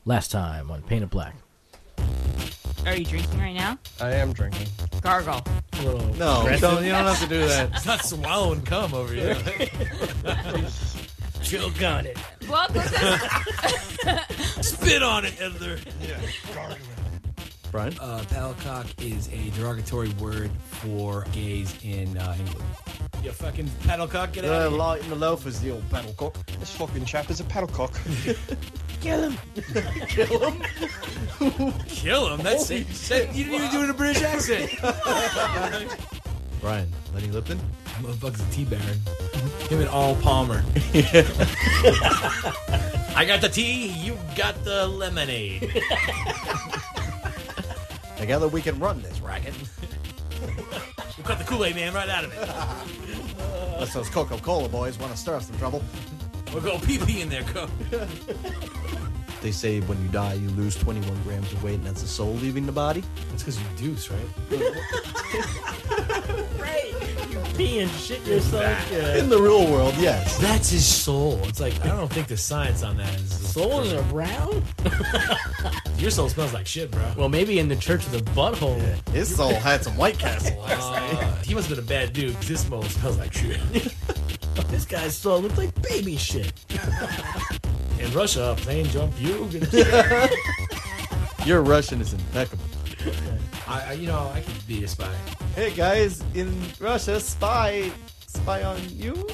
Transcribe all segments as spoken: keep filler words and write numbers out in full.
Last time on Painted Black. Are you drinking right now? I am drinking. Gargle. A little No, aggressive. don't, you don't have to do that. It's not swallowing cum over here. Choke on it. Welcome to... Spit on it, Heather. Yeah, gargling. Brian? Uh, paddlecock is a derogatory word for gays in uh, England. You fucking paddlecock, get Uh, out of here. light in the loaf is the old paddlecock. This fucking chap is a paddlecock. Kill him. Kill him. Kill him? That's it. That, you didn't even do it in a British accent. Brian, Lenny Lipton? Motherfucker's a tea baron. Him and Al Palmer. I got the tea, you got the lemonade. Together we can run this racket. We'll cut the Kool-Aid man right out of it. Unless those Coca-Cola boys want to stir us some trouble. We'll go pee-pee in there, co. They say when you die, you lose twenty-one grams of weight, and that's the soul leaving the body. That's because you deuce, right? Right. You pee and shit yourself. Yeah. In the real world, yes. That's his soul. It's like, I don't think the science on that is... Souls are brown? Your soul smells like shit, bro. Well, maybe in the church of the butthole. His soul had some White Castle last night. Uh, he must have been a bad dude, because his soul smells like shit. This guy's soul looks like baby shit. In Russia, plane jump you. Your Russian is impeccable. I, I, you know, I could be a spy. Hey guys, in Russia, spy, spy on you.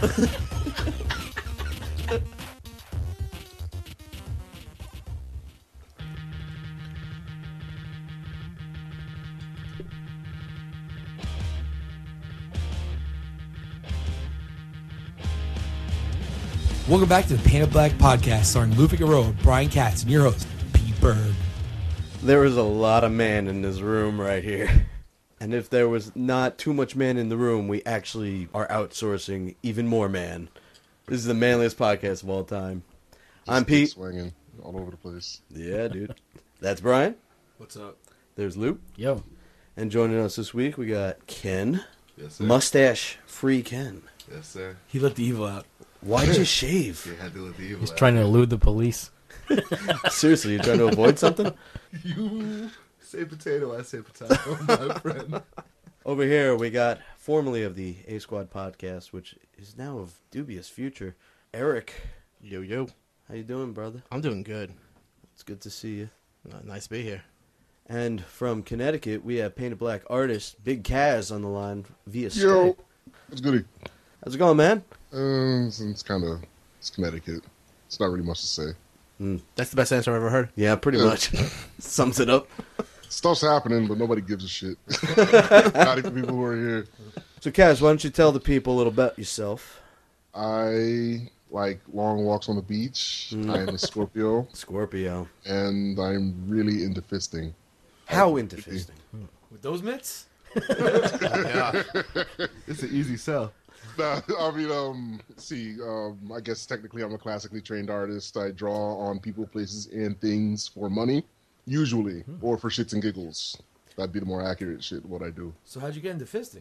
Welcome back to the Painted Black podcast, starring Lou Figueroa, Brian Katz, and your host, Pete Berg. There is a lot of man in this room right here. And if there was not too much man in the room, we actually are outsourcing even more man. This is the manliest podcast of all time. I'm Pete. Swinging all over the place. Yeah, dude. That's Brian. What's up? There's Luke. Yo. And joining us this week, we got Ken. Yes, sir. Mustache free Ken. Yes, sir. He let the evil out. Why'd you shave? You had to let the evil He's out. trying to elude the police. Seriously, you trying to avoid something? You say potato, I say potato, my friend. Over here, we got formerly of the A Squad podcast, which is now of dubious future, Eric. Yo, yo. How you doing, brother? I'm doing good. It's good to see you. Uh, nice to be here. And from Connecticut, we have Painted Black artist Big Kaz on the line via Yo. Skype. It's goody. How's it going, man? Um, it's, it's kind of, it's Connecticut. It's not really much to say. That's the best answer I've ever heard. Yeah, pretty Yeah. much. Sums it up. Stuff's happening, but nobody gives a shit. Not even people who are here. So, Kaz, why don't you tell the people a little about yourself? I like long walks on the beach. I am a Scorpio, Scorpio. and I'm really into fisting. How into fisting? With those mitts? Yeah. It's an easy sell. Nah, I mean, um, see, um, I guess technically I'm a classically trained artist. I draw on people, places, and things for money, usually, or for shits and giggles. That'd be the more accurate shit, what I do. So how'd you get into fisting?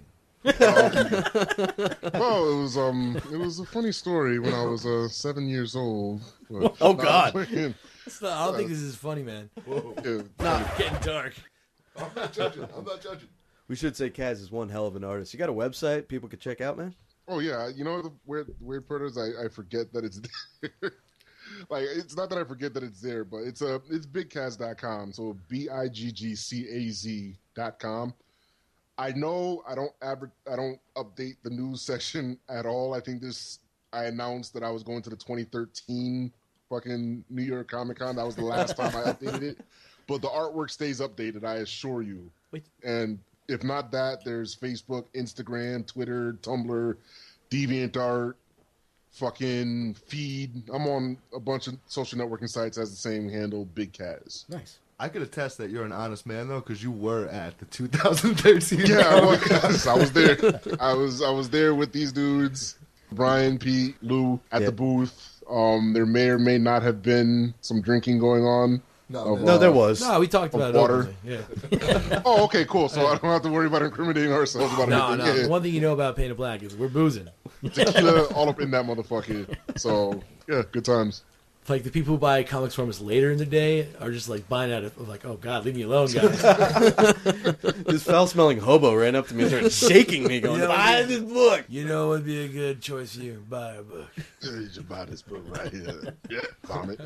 Well, it was um, it was a funny story when I was uh, seven years old. But- Oh, Nah, God. I'm playing. It's not, I don't think this is funny, man. Yeah. Getting dark. I'm not judging. I'm not judging. We should say Kaz is one hell of an artist. You got a website people could check out, man? Oh yeah, you know the weird weird part is I, I forget that it's there. Like it's not that I forget that it's there, but it's a it's big caz dot com. So B I G G C A Z dot com. I know I don't adver- I don't update the news section at all. I think this I announced that I was going to the twenty thirteen fucking New York Comic Con. That was the last time I updated it. But the artwork stays updated, I assure you. Wait. And if not that, there's Facebook, Instagram, Twitter, Tumblr, DeviantArt, fucking Feed. I'm on a bunch of social networking sites as the same handle, Big Kaz. Nice. I could attest that you're an honest man though, because you were at the two thousand thirteen. Yeah, I was, I was there. I was I was there with these dudes, Brian, Pete, Lou, at Yeah. the booth. Um, there may or may not have been some drinking going on. No, Of, No, uh, there was. No, we talked Of about it. water. openly, Yeah. Oh, okay, cool. So I don't have to worry about incriminating ourselves about No, anything. no. Yeah. One thing you know about Painted Black is we're boozing. Tequila all up in that motherfucker. So yeah, good times. Like the people who buy comics from us later in the day are just like buying out of like, oh God, leave me alone, guys. This foul-smelling hobo ran up to me and started shaking me, going, You know, buy yeah. this book. You know what would be a good choice for you? Buy a book. You should buy this book right here. Yeah, vomit.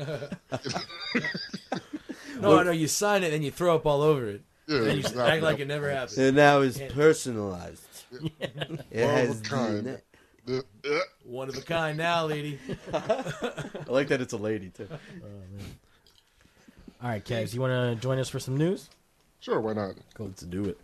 No, no, you sign it and you throw up all over it. Yeah, And you it's just not- act like it never happened. And now it's personalized. It One of has a kind. the- The- uh, One of a kind now, lady. I like that it's a lady, too. All right, Kaz, you want to join us for some news? Sure, why not? Let's do it.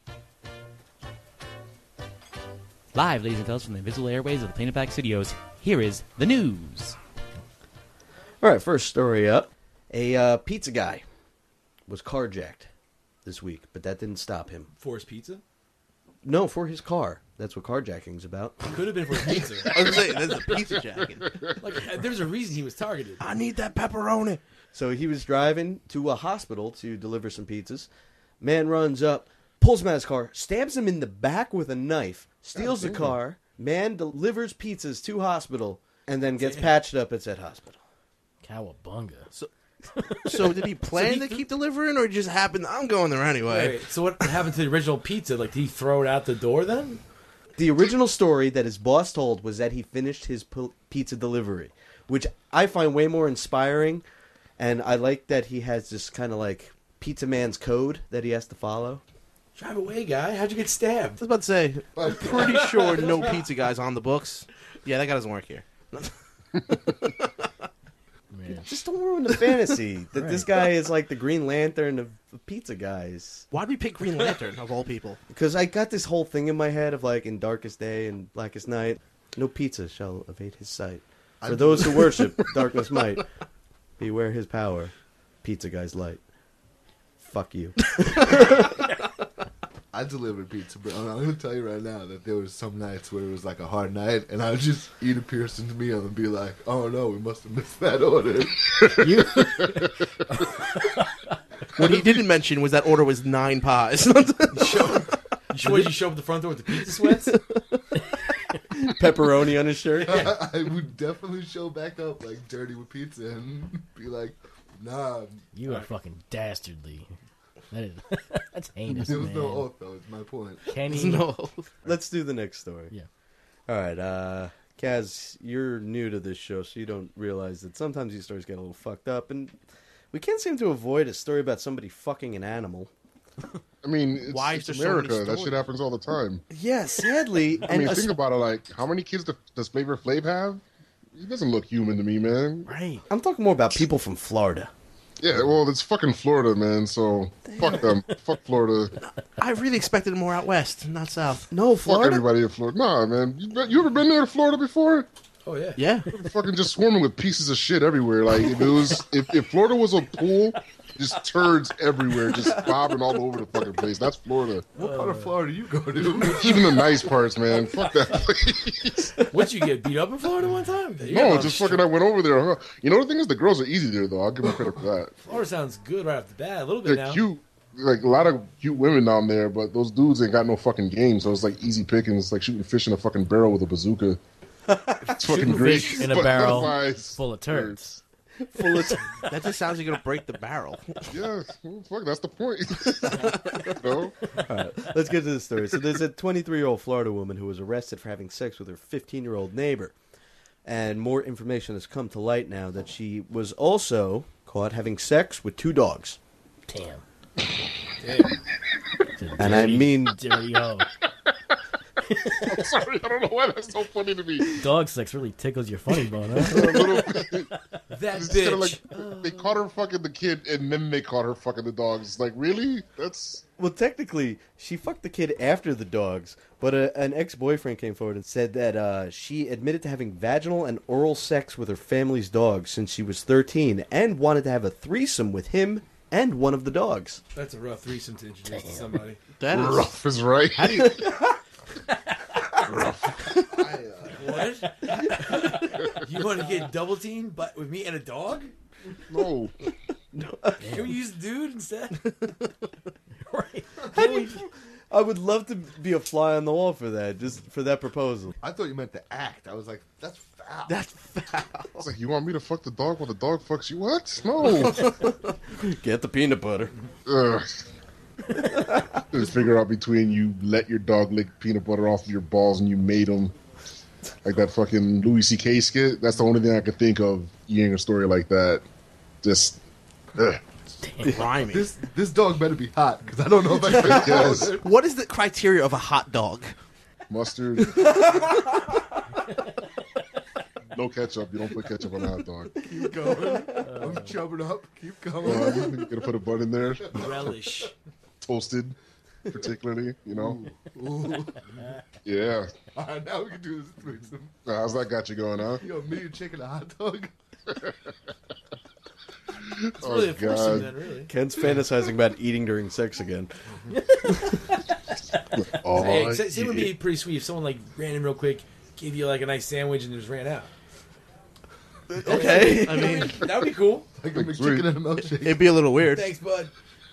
Live, ladies and fellas, from the invisible airways of the Painted Black Studios, here is the news. All right, first story up. A uh, pizza guy was carjacked this week, but that didn't stop him. Force pizza? No, for his car. That's what carjacking's about. Could have been for pizza. I was going to say, this is a pizza jacket. Like, there's a reason he was targeted. I need that pepperoni. So he was driving to a hospital to deliver some pizzas. Man runs up, pulls him out of his car, stabs him in the back with a knife, steals the car. Man delivers pizzas to hospital, and then gets patched up at said hospital. Cowabunga. So, so did he plan he to th- keep delivering, or it just happened? I'm going there anyway. Wait, so what happened to the original pizza? Like, did he throw it out the door then? The original story that his boss told was that he finished his p- pizza delivery, which I find way more inspiring, and I like that he has this kind of like pizza man's code that he has to follow. Drive away, guy. How'd you get I stabbed? was about to say, I'm pretty sure no pizza guy's on the books. Yeah, that guy doesn't work here. Man. Just don't ruin the fantasy that this Right. guy is like the Green Lantern of, of pizza guys. Why'd we pick Green Lantern, of all people? Because I got this whole thing in my head of like in Darkest Day and Blackest Night, no pizza shall evade his sight. For I- those who worship darkness might, beware his power, pizza guy's light. Fuck you. I delivered pizza, bro. And I'm gonna tell you right now that there was some nights where it was like a hard night, and I would just eat a Pearson's meal and be like, "Oh no, we must have missed that order." You, What he didn't mention was that order was nine pies. You show, you show, you show up at the front door with the pizza sweats? Pepperoni on his shirt. I would definitely show back up like dirty with pizza and be like, "Nah." you are fucking dastardly. That is, that's heinous, There was man. no oath, though. It's my point. Kenny, no. Let's do the next story. Yeah. All right, uh, Kaz, you're new to this show, so you don't realize that sometimes these stories get a little fucked up, and we can't seem to avoid a story about somebody fucking an animal. I mean, it's, Why it's is there so many America. That stories? shit happens all the time. Yeah, sadly. I and mean, a- think about it. Like, how many kids do- does Flavor Flav have? He doesn't look human to me, man. right? I'm talking more about people from Florida. Yeah, well, it's fucking Florida, man. So fuck them. Fuck Florida. I really expected more out west, not south. No, Fuck Florida. everybody in Florida. Nah, man. You, be- you ever been there to Florida before? Oh, yeah. Yeah. Fucking just swarming with pieces of shit everywhere. Like if it was, if, if Florida was a pool, just turds everywhere, just bobbing all over the fucking place. That's Florida. What part of Florida you go to? Even the nice parts, man. Fuck that place. What'd you get beat up in Florida one time? You No, got just a- fucking. I went over there. Huh? You know the thing is, the girls are easy there, though. I'll give them credit for that. Florida sounds good right off the bat. A little bit They're now. cute. Like a lot of cute women down there, but those dudes ain't got no fucking game. So it's like easy pickings. It's like shooting fish in a fucking barrel with a bazooka. It's fucking Shooting great. fish in a But barrel otherwise, full of turds. Full of That just sounds like you're going to break the barrel. Yeah, well, fuck. That's the point. no. All right, let's get to the story. So there's a twenty-three-year-old Florida woman who was arrested for having sex with her fifteen-year-old neighbor. And more information has come to light now that she was also caught having sex with two dogs. Damn. And I mean, Dirty hoe. I'm sorry. I don't know why that's so funny to me. Dog sex really tickles your funny bone, huh? A little bit. That It's kinda bitch. like they caught her fucking the kid, and then they caught her fucking the dogs. It's like, really? That's well, technically, she fucked the kid after the dogs, but a, an ex-boyfriend came forward and said that uh, she admitted to having vaginal and oral sex with her family's dogs since she was thirteen and wanted to have a threesome with him and one of the dogs. That's a rough threesome to introduce to somebody. That is. rough is right. How do you. What? You want to get double teamed but with me and a dog? No. Can we use dude instead? Right. How do you, I would love to be a fly on the wall for that, just for that proposal. I thought you meant the act. I was like, that's That's foul. It's like, you want me to fuck the dog while the dog fucks you? What? No. Get the peanut butter. Ugh. Just figure out between you let your dog lick peanut butter off of your balls and you made him. Like that fucking Louis C K skit. That's the only thing I could think of hearing a story like that. Just, ugh. Grimy. This this dog better be hot because I don't know if I can Yes. it. What is the criteria of a hot dog? Mustard. No ketchup. You don't put ketchup on a hot dog. Keep going. I'm chubbing up. Keep going. Um, you're gonna put a bun in there, Relish. toasted, particularly. You know. Ooh. Yeah. All right, now we can do this threesome. How's that got you going, huh? Yo, me and chicken a hot dog. It's Oh, really a foursome God. then, really. Ken's fantasizing about eating during sex again. Oh, Hey, say, say it would yeah. be pretty sweet if someone like ran in real quick, gave you like a nice sandwich, and just ran out. Okay. I mean, That would be cool. Like a McChicken and a milkshake. it'd be a little weird. Thanks, bud.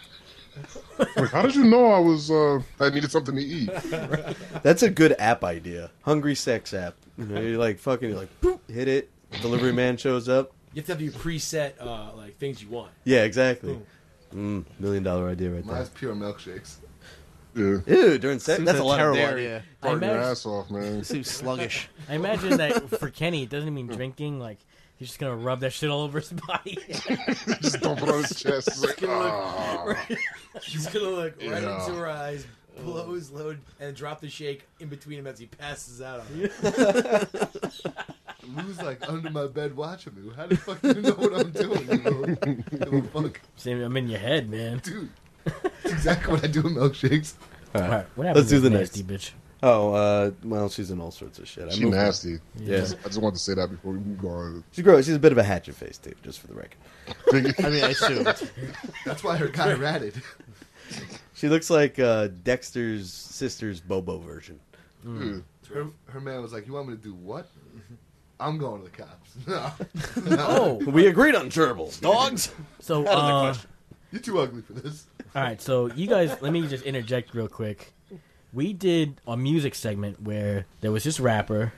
Like, how did you know I was? Uh, I needed something to eat. That's a good app idea. Hungry sex app. You know, you're like fucking, you're like, boop, hit it. Delivery man shows up. You have to have your preset uh, like things you want. Yeah, exactly. Mm, million dollar idea right there. Mine's pure milkshakes. Yeah. Ew, during sex? Seems That's a like lot of terrible dairy. idea. I Farting your imagine, ass off, man. Seems sluggish. I imagine that for Kenny, it doesn't mean drinking. Like he's just gonna rub that shit all over his body. Just dump it on his chest. It's like, ah. she's gonna look right Yeah. into her eyes, blow his load, and drop the shake in between him as he passes out on it. Lou's like under my bed watching me. How the fuck do you know what I'm doing? You know? Give a fuck. Same, I'm in your head, man. Dude, that's exactly what I do with milkshakes. All All right. right, what happened Let's do to the this next. nasty bitch? Oh, uh, well, she's in all sorts of shit. I She moved on. nasty. Yeah. I just wanted to say that before we move on. She's gross. She's a bit of a hatchet face, too, just for the record. I mean, I assumed. That's why her guy ratted. She looks like uh, Dexter's sister's Bobo version. Mm. Her, her man was like, "You want me to do what?" I'm going to the cops. No. Oh, We agreed on gerbils. Dogs? so Out of the uh, question. You're too ugly for this. all right, so you guys, let me just interject real quick. We did a music segment where there was this rapper,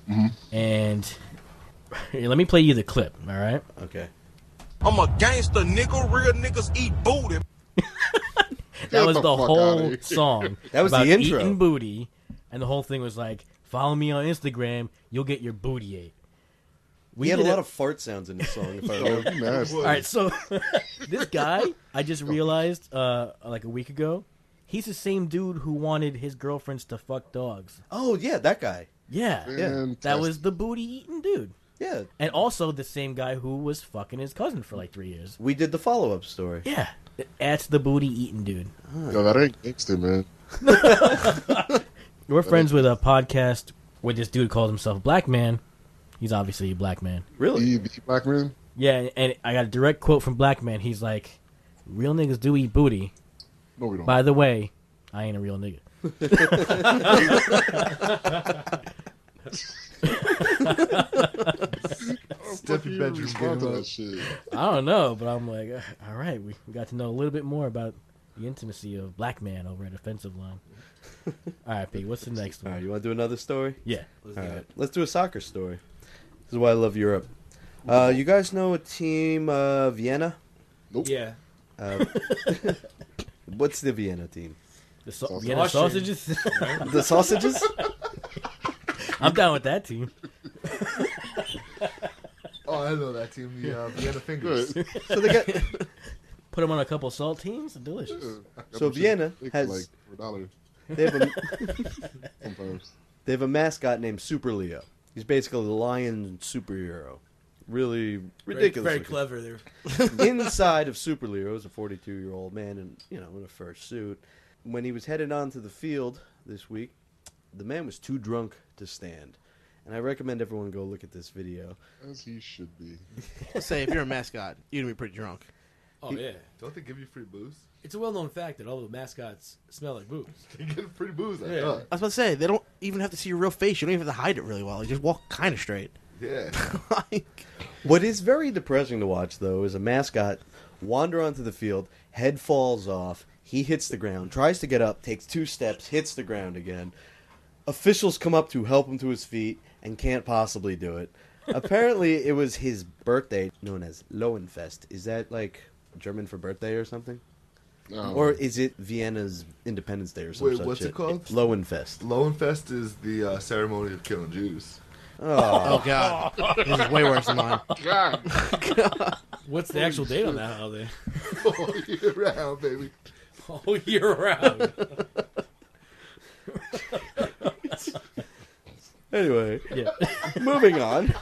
and here, let me play you the clip. All right. Okay. I'm a gangster, nigga. Real niggas eat booty. That Get was the the, fuck whole outta here. song. That was about the intro. Eating booty, and the whole thing was like, "Follow me on Instagram, you'll get your booty ate." We He had a did lot of fart sounds in his song, if I Oh, remember. you nasty. All right, so this guy, I just realized uh, like a week ago, he's the same dude who wanted his girlfriends to fuck dogs. Oh, yeah, that guy. Yeah, Fantastic. that was the booty eating dude, Yeah. and also the same guy who was fucking his cousin for like three years. We did the follow-up story. Yeah, that's the booty eating dude. Yo, that ain't gangster, man. We're friends with a podcast where this dude calls himself Black Man. He's obviously a black man. Really? E, the black man. Yeah, and I got a direct quote from Black Man. He's like, "Real niggas do eat booty. No, we don't. By the way, I ain't a real nigga." Step your bedroom Respond to game that up. shit. I don't know, but I'm like, uh, all right, we, we got to know a little bit more about the intimacy of Black Man over at Offensive Line. All right, Pete, what's the next All one? right, you want to do another story? Yeah. All right, let's do a soccer story. This is why I love Europe. Uh, you guys know a team, uh, Vienna? Yeah. Uh, what's the Vienna team? The so- Sausage. Vienna Austrian. sausages? The sausages? I'm down with that team. Oh, I know that team. The uh, Vienna Fingers. Good. So they got. Put them on a couple saltines. Delicious. So Vienna Take has- like four dollars They have a sometimes. they have a mascot named Super Leo. He's basically the lion superhero. Really Very, ridiculous. very looking. clever there. Inside of Super Leo is a forty-two-year-old man, in you know, in a fur suit. When he was headed onto the field this week, the man was too drunk to stand. And I recommend everyone go look at this video. As he should be. Let's say if you're a mascot, you're gonna be pretty drunk. Oh yeah. Don't they give you free booze? It's a well-known fact that all the mascots smell like booze. You get free booze. I Yeah. thought. I was about to say they don't even have to see your real face. You don't even have to hide it really well. You just walk kind of straight. Yeah. Like, What is very depressing to watch, though, is a mascot wander onto the field, head falls off, he hits the ground, tries to get up, takes two steps, hits the ground again. Officials come up to help him to his feet and can't possibly do it. Apparently, it was his birthday, known as Lowenfest. Is that like German for birthday or something? No. Or is it Vienna's Independence Day or something? Wait, what's it called? Lowenfest. Lowenfest is the uh, ceremony of killing Jews. Oh, God. This is way worse than mine. God. What's the actual date on that holiday? All year round, baby. All year round. Anyway, Yeah. moving on.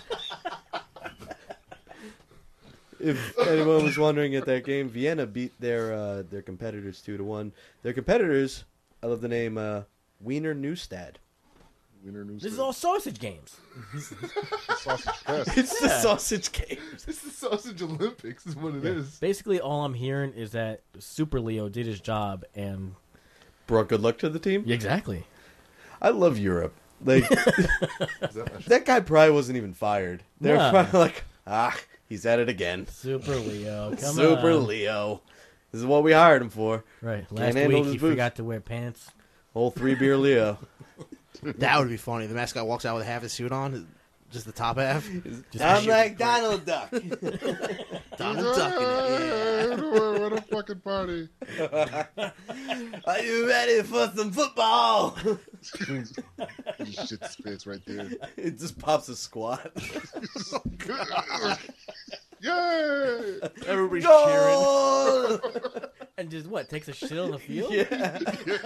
If anyone was wondering at that game, Vienna beat their uh, their competitors two to one. Their competitors, I love the name uh, Wiener Neustadt. Wiener News. This is all sausage games. sausage fest. It's the sausage games. It's the Sausage Olympics is what it is. Basically, all I'm hearing is that Super Leo did his job, and Brought good luck to the team. exactly. I love Europe. Like Is that my that guy probably wasn't even fired. They're Nah. probably like, ah, he's at it again. Super Leo, come Super on. Leo. This is what we hired him for. Right. Last handle week his he boots. forgot to wear pants. Whole three beer Leo. That would be funny. The mascot walks out with half his suit on, just the top half. Just I'm like Donald Duck. Donald Duck in it. Yeah. Hey, what a fucking party. Are you ready for some football? Shit spits right there. It just pops a squat. Yay! Everybody's cheering. Goal! and just what takes a shit on the field. Yeah,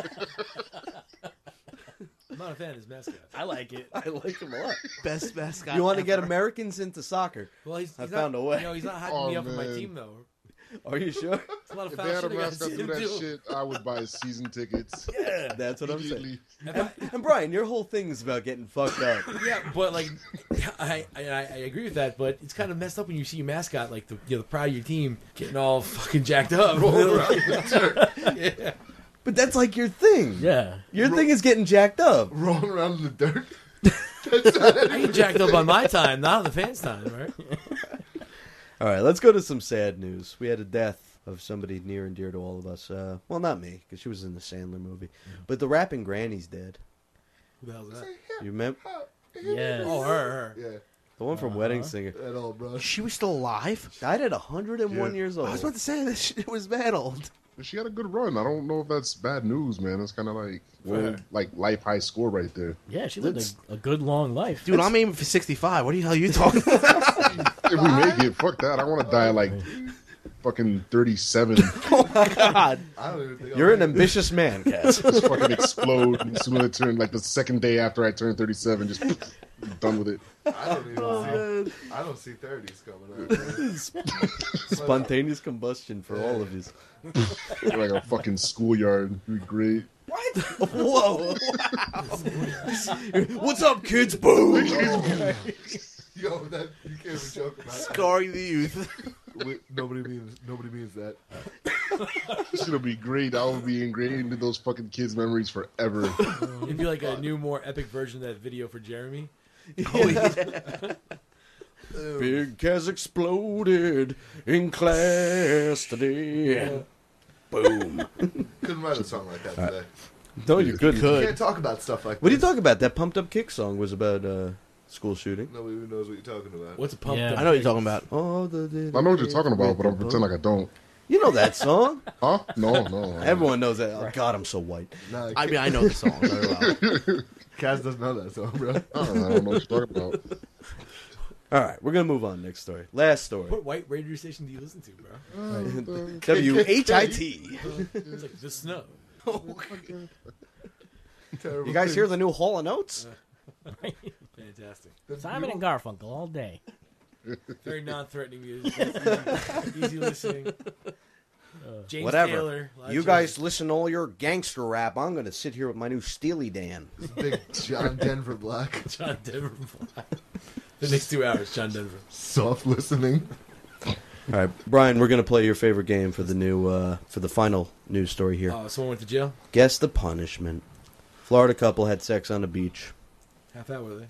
I'm not a fan of his mascot. I like it. I like him a lot. Best mascot. You want to ever. get Americans into soccer? Well, he's, I he's found not, a way. You know, he's not hyping Oh, me up for my man. team, though. Are you sure? It's a lot of If foul they had a shit I gotta mascot see do him that do. shit, I would buy season tickets. Yeah, that's what I'm saying. Immediately. If I- And Brian, your whole thing is about getting fucked up. Yeah, but like, I, I I agree with that. But it's kind of messed up when you see your mascot, like the you know the pride of your team, getting all fucking jacked up. yeah. But that's like your thing. Yeah. Your thing is getting jacked up. Rolling around in the dirt. I get jacked up on my time, not on the fans' time, right? All right, let's go to some sad news. We had a death of somebody near and dear to all of us. Uh, well, not me, because she was in the Sandler movie. But the rapping granny's dead. Who the hell's that? You remember? Yeah. Oh, her, her. Yeah, The one from Wedding Singer. that all, bro. She was still alive? Died at one hundred one Yeah. years I old. was about to say that shit was that old. She had a good run. I don't know if that's bad news, man. It's kind of like, well, Fair. like life high score right there. Yeah, she lived That's- a, a good long life. Dude, I'm aiming for sixty-five. What the hell are you talking about? If we make it, fuck that. I want to die at like fucking thirty-seven. Oh, my God. I don't even think You're I'll an make it. ambitious man, Cass. Just fucking explode as soon as I turn, like the second day after I turn thirty-seven, just done with it. I don't even see. I don't see thirties coming up. Man. Spontaneous combustion for all of you. Like a fucking schoolyard. It'd be great. Whoa! What's up, kids? Boom! Yo, that you can't even joke about. That. Scarring the youth. Wait, nobody means nobody means that. It's gonna be great. I will be ingrained into those fucking kids' memories forever. It'd be like a new, more epic version of that video for Jeremy. Oh, yeah. Big Cass exploded in class today. Boom. Couldn't write a song like that today. No, you couldn't. You can't talk about stuff like What do you this. talk about? That Pumped Up Kick song was about uh, school shooting. Nobody even knows what you're talking about. What's a pump? Yeah. up? I know what you're talking about. Oh, the, I know what you're talking about, but I'm pretending like I don't. You know that song? Huh? No, no. Everyone knows that. Oh, God, I'm so white. Nah, I mean, I know the song very well. Kaz doesn't know that song, bro. I don't know, I don't know what you're talking about. All right, we're going to move on. Next story. Last story. What white radio station do you listen to, bro? W H I T. It's like the snow. Terrible You guys thing. hear the new Hall of Notes? Fantastic. Simon and Garfunkel all day. Very non-threatening music. Easy, easy listening. James Whatever. Taylor. a lot of You jazz. guys listen to all your gangster rap. I'm going to sit here with my new Steely Dan. Big John Denver Black. John Denver. The next two hours, John Denver. Soft listening. All right, Brian, we're going to play your favorite game for the new uh, for the final news story here. Oh, someone went to jail? Guess the punishment. Florida couple had sex on the beach. How fat were they?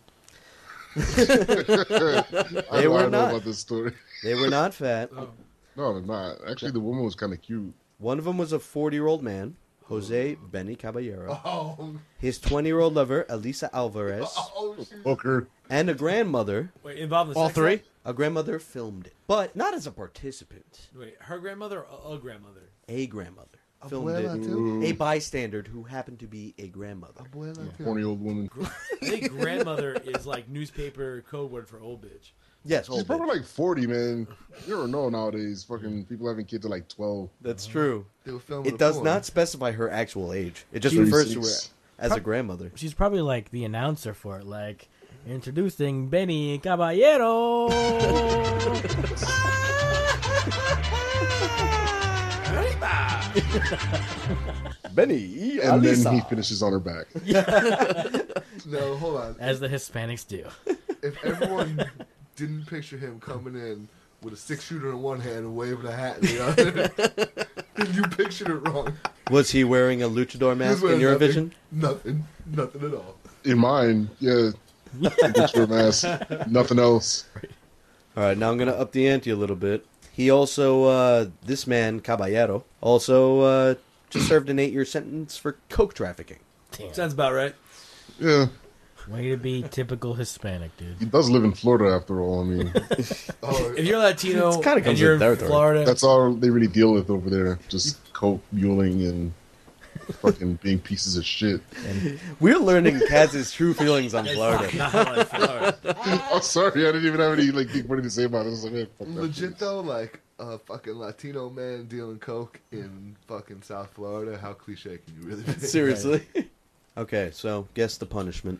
I, They I were don't know not. about this story. They were not fat. Oh. No, they're not. Actually, the woman was kind of cute. One of them was a forty-year-old man Jose Benny Caballero, Oh, his twenty-year-old lover, Elisa Alvarez, oh, she's Hooker. and a grandmother. Wait, involved in All sex three? act? A grandmother filmed it, but not as a participant. Wait, her grandmother or a grandmother? A grandmother filmed Abuela, it. too? A bystander who happened to be a grandmother. Abuela, too. Horny old woman. I think grandmother is like newspaper code word for old bitch. Yes, She's old probably bitch. like forty, man. You never know nowadays. Fucking people having kids at like twelve. That's true. They were filming It a does porn. not specify her actual age. It just She's refers to her thirty-six. as a grandmother. She's probably like the announcer for it, like introducing Benny Caballero. Benny And Alisa. then he finishes on her back. No, hold on. As the Hispanics do. If everyone didn't picture him coming in with a six shooter in one hand and waving a hat in the other, then you pictured it wrong. Was he wearing a luchador He was mask wearing in your nothing, vision? Nothing. Nothing at all. In mine, yeah. Picture mask. Nothing else. All right, now I'm going to up the ante a little bit. He also, uh, this man, Caballero, also uh, just served an eight-year sentence for coke trafficking. Damn. Sounds about right. Yeah. Way to be typical Hispanic, He dude. does live in Florida after all. I mean, Oh, If you're Latino It's kinda and comes you're with in territory. Florida, that's all they really deal with over there. Just coke muling and fucking being pieces of shit. We're learning Kaz's true feelings on Florida. not like Florida. I'm sorry, I didn't even have any like deep money to say about it. I was like, man, fuck that legit shit. though, like a fucking Latino man dealing coke in fucking South Florida. How cliche can you really be? Seriously. Okay, so guess the punishment.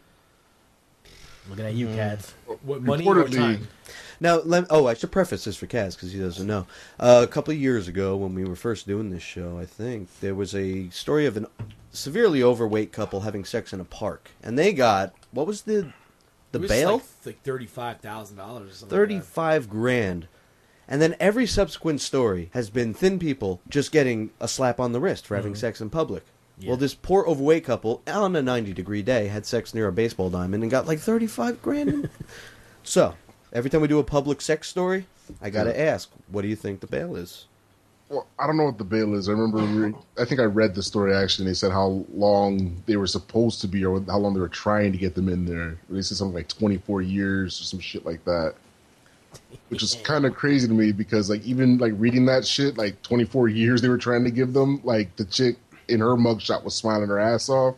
Looking at you, cats. What, money or Reportedly, time? Now, let, oh, I should preface this for Kaz because he doesn't know. Uh, a couple of years ago, when we were first doing this show, I think there was a story of a severely overweight couple having sex in a park, and they got what was the the It was bail? like, like thirty-five thousand dollars or something. Thirty-five grand. And then every subsequent story has been thin people just getting a slap on the wrist for having sex in public. Yeah. Well, this poor overweight couple on a ninety degree day had sex near a baseball diamond and got like thirty-five grand. So, every time we do a public sex story, I got to ask, what do you think the bail is? well, I don't know what the bail is. I remember, re- I think I read the story actually, and they said how long they were supposed to be or how long they were trying to get them in there. They said something like twenty-four years or some shit like that. Which is kind of crazy to me because, like, even like reading that shit, like twenty-four years they were trying to give them. Like the chick in her mugshot was smiling her ass off.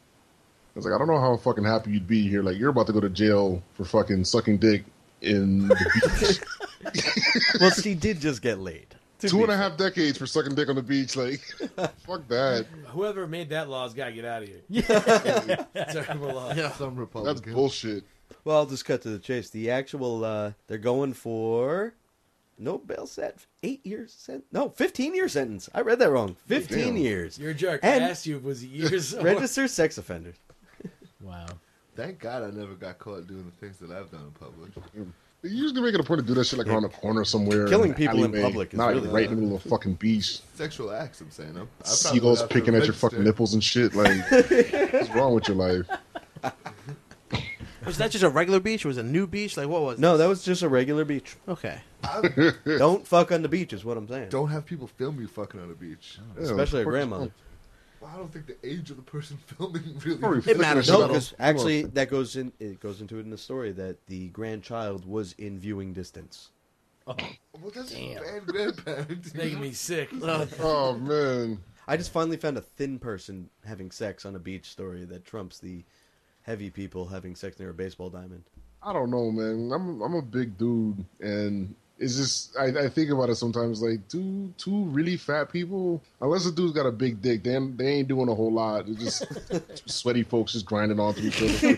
I was like, I don't know how fucking happy you'd be here. Like, you're about to go to jail for fucking sucking dick in the beach. Well, she did just get laid. To Two be and a half decades for sucking dick on the beach. Like, fuck that. Whoever made that law has got to get out of here. Yeah. Terrible law. Some That's Republican. bullshit. Well, I'll just cut to the chase. The actual, uh, they're going for no bail set, eight years sentence. No, fifteen year sentence. I read that wrong. Fifteen Damn. years. You're a jerk. And- I asked you if it was years. or- Registered sex offender. Wow. Thank God I never got caught doing the things that I've done in public. They usually make it a point to do that shit like around a corner somewhere. Killing an people in alleyway, public is not really- like right in the middle of a fucking beach. Sexual acts, I'm saying. I'm, I probably Seagulls would have to picking at your register. fucking nipples and shit. Like, what's wrong with your life? Was that just a regular beach or was it a new beach? Like, what was No, it? that was just a regular beach. Okay. Don't fuck on the beach is what I'm saying. Don't have people film you fucking on a beach. Yeah, Especially a fuck- grandmother. Well, I don't think the age of the person filming really. Probably It flicking matters. the No, shit out because of- actually that goes in. It goes into it in the story that the grandchild was in viewing distance. Well, that's Damn. bad grandparenting. It's making me sick. Oh man, I just finally found a thin person having sex on a beach story that trumps the heavy people having sex near a baseball diamond. I don't know, man. I'm I'm a big dude, and it's just I, I think about it sometimes. Like, two two really fat people, unless a dude's got a big dick, they ain't, they ain't doing a whole lot. They're just sweaty folks just grinding onto each other.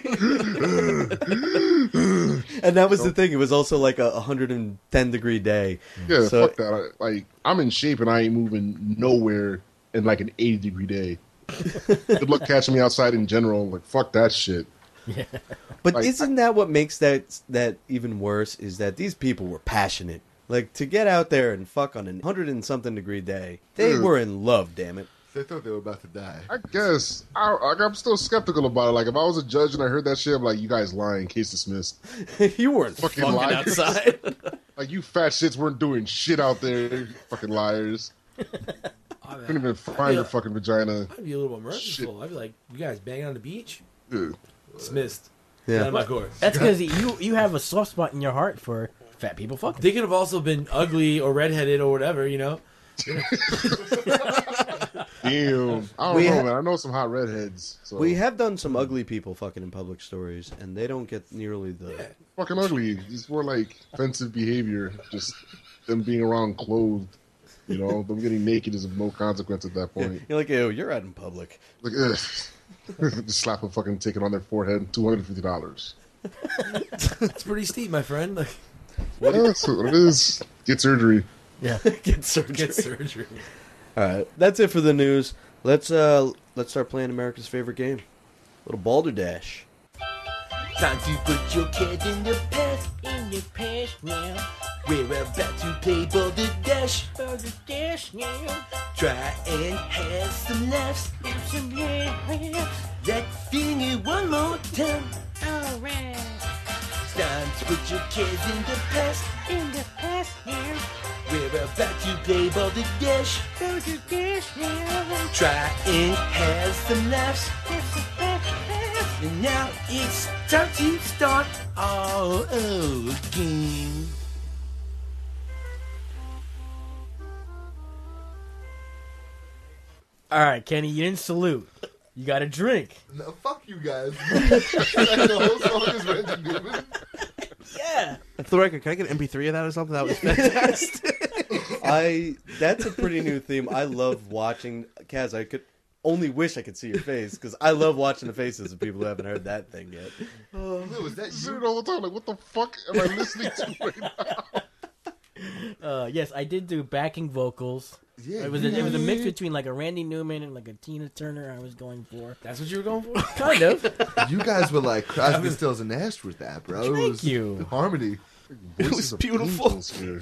And that was the thing. It was also like a one hundred ten degree day. Yeah, So- fuck that. I, like, I'm in shape and I ain't moving nowhere in like an eighty degree day. Good luck catching me outside in general. Like, fuck that shit. But Like, isn't that what makes that that even worse? Is that these people were passionate. Like to get out there and fuck on a hundred and something degree day, they Dude. were in love. Damn it! They thought they were about to die. I guess I, like, I'm still skeptical about it. Like, if I was a judge and I heard that shit, I'm like, you guys lying. Case dismissed. You weren't Fucking fucking, liars. outside. Like, you fat shits weren't doing shit out there. You fucking liars. I mean, Couldn't even find her fucking vagina. I'd be a little more merciful. I'd be like, you guys banging on the beach? Yeah. Dismissed. Yeah. Not my course. That's because you you have a soft spot in your heart for fat people fucking. They could have also been ugly or redheaded or whatever, you know? Damn. I don't We know, ha- man. I know some hot redheads. So. We have done some ugly people fucking in public stories, and they don't get nearly the. Yeah. fucking ugly. It's more like offensive behavior. Just them being around clothed. You know, them getting naked is of no consequence at that point. You're like, ew, you're out in public. Like, ugh. Just slap a fucking ticket on their forehead. Two hundred fifty dollars. It's pretty steep, my friend. Like, Yeah, that's what it is. Get surgery. Yeah. Get surgery. get surgery. All right, that's it for the news. Let's uh, let's start playing America's favorite game, little Balderdash. Time to put your kid in the past, in the past now. We're about to play Boulder Dash, Boulder Dash now. Try and have some laughs, have some laughs. Let's sing it one more time. Alright. It's time to put your kids in the past, in the past now. We're about to play Boulder Dash, Boulder Dash now. Try and have some laughs, have some laughs. And now it's time to start all again. All right, Kenny, you didn't salute. You got a drink. No, fuck you guys. The whole song is Randy Newman. Yeah. For the record, can I get an M P three of that or something? That was fantastic. I that's a pretty new theme. I love watching Kaz. I could only wish I could see your face because I love watching the faces of people who haven't heard that thing yet. Oh, no, is that I see you? it all the time. Like, what the fuck am I listening to right now? Uh, yes, I did do backing vocals. Yeah, It was you a, it was a did. mix between like a Randy Newman and like a Tina Turner. I was going for That's what you were going for? kind of. You guys were like Crosby, Stills, and Nash with that, bro. It Thank was you. harmony. It was Voices of beautiful. angels here.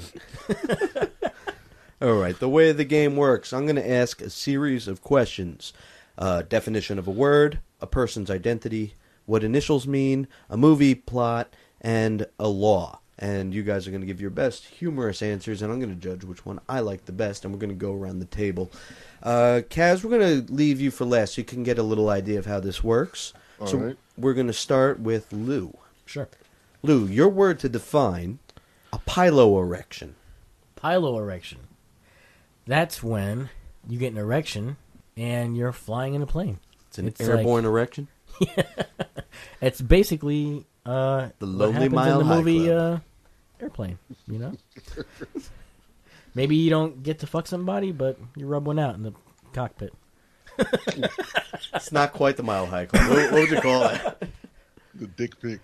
All right, the way the game works, I'm going to ask a series of questions. Uh, definition of a word, a person's identity, what initials mean, a movie plot, and a law. And you guys are going to give your best humorous answers, and I'm going to judge which one I like the best, and we're going to go around the table. Uh, Kaz, we're going to leave you for last so you can get a little idea of how this works. All so right. we're going to start with Lou. Sure. Lou, your word to define a piloerection. Piloerection. That's when you get an erection and you're flying in a plane. It's an It's airborne erection. It's basically uh, The what Lonely happens Mile in the High movie Club. uh, Airplane. You know. Maybe you don't get to fuck somebody, but you rub one out in the cockpit. It's not quite the Mile High Club. What, what would you call it? The dick pic.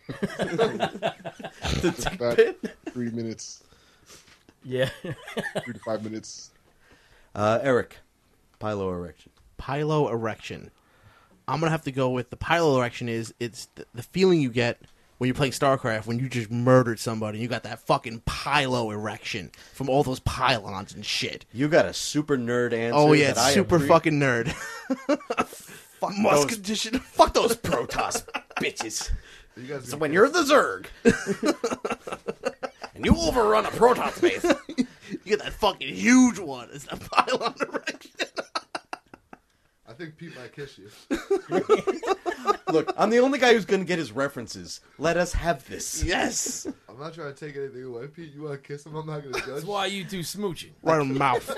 The dick About pit? Three minutes. Yeah. Three to five minutes. Uh, Eric, piloerection. Pilo erection. I'm gonna have to go with the pilo erection. Is it's the, the feeling you get when you're playing StarCraft when you just murdered somebody. and You got that fucking pilo erection from all those pylons and shit. You got a super nerd answer. Oh yeah, that I super appre- fucking nerd. Fuck Musk those, condition. fuck those Protoss bitches. You guys So when you're the Zerg and you overrun a Protoss base, You get that fucking huge one. It's a pylon erection. I think Pete might kiss you. look, I'm the only guy who's going to get his references. Let us have this. Yes. I'm not trying to take anything away, Pete. You want to kiss him? I'm not going to judge. That's why you two smooching. Right on the mouth.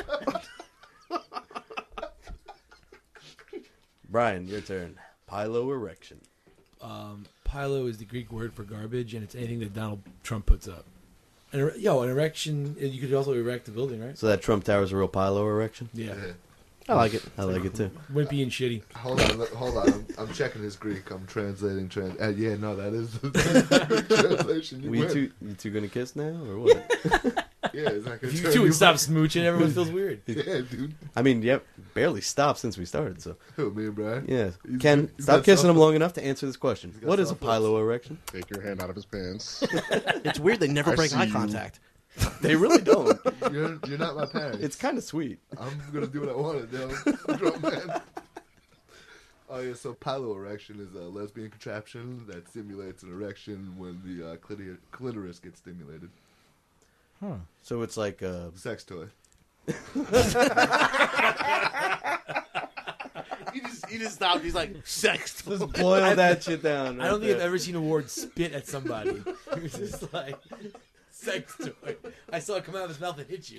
Brian, your turn. Piloerection. Um, Pilo is the Greek word for garbage, and it's anything that Donald Trump puts up. An ere- yo, an erection, you could also erect a building, right? So that Trump Tower is a real piloerection? Yeah. Yeah. I like it. I like it too. Wimpy and shitty. Hold on, look- hold on. I'm, I'm checking his Greek. I'm translating. Trans- uh, yeah, no, that is the translation. You We win. two, you two going to kiss now or what? Yeah, is that going If to you two would stop smooching, everyone feels weird. Yeah, dude. I mean, yep, barely stopped since we started, so. Who, me and Brian? Yeah. He's Ken, got- he's stop got kissing him soft- long enough to answer this question. got What is a soft lips. piloerection? Take your hand out of his pants. It's weird they never I break see eye you. contact. They really don't. You're, you're not my parents. It's kind of sweet. I'm going to do what I want to do. Grown man. Oh, yeah, so piloerection is a lesbian contraption that simulates an erection when the uh, clitor- clitoris gets stimulated. So it's like a, Sex toy. He just he just stopped. He's like, sex toy. Just boil that shit down. I don't right think I've there. ever seen a ward spit at somebody. It was just like, sex toy. I saw it come out of his mouth and hit you.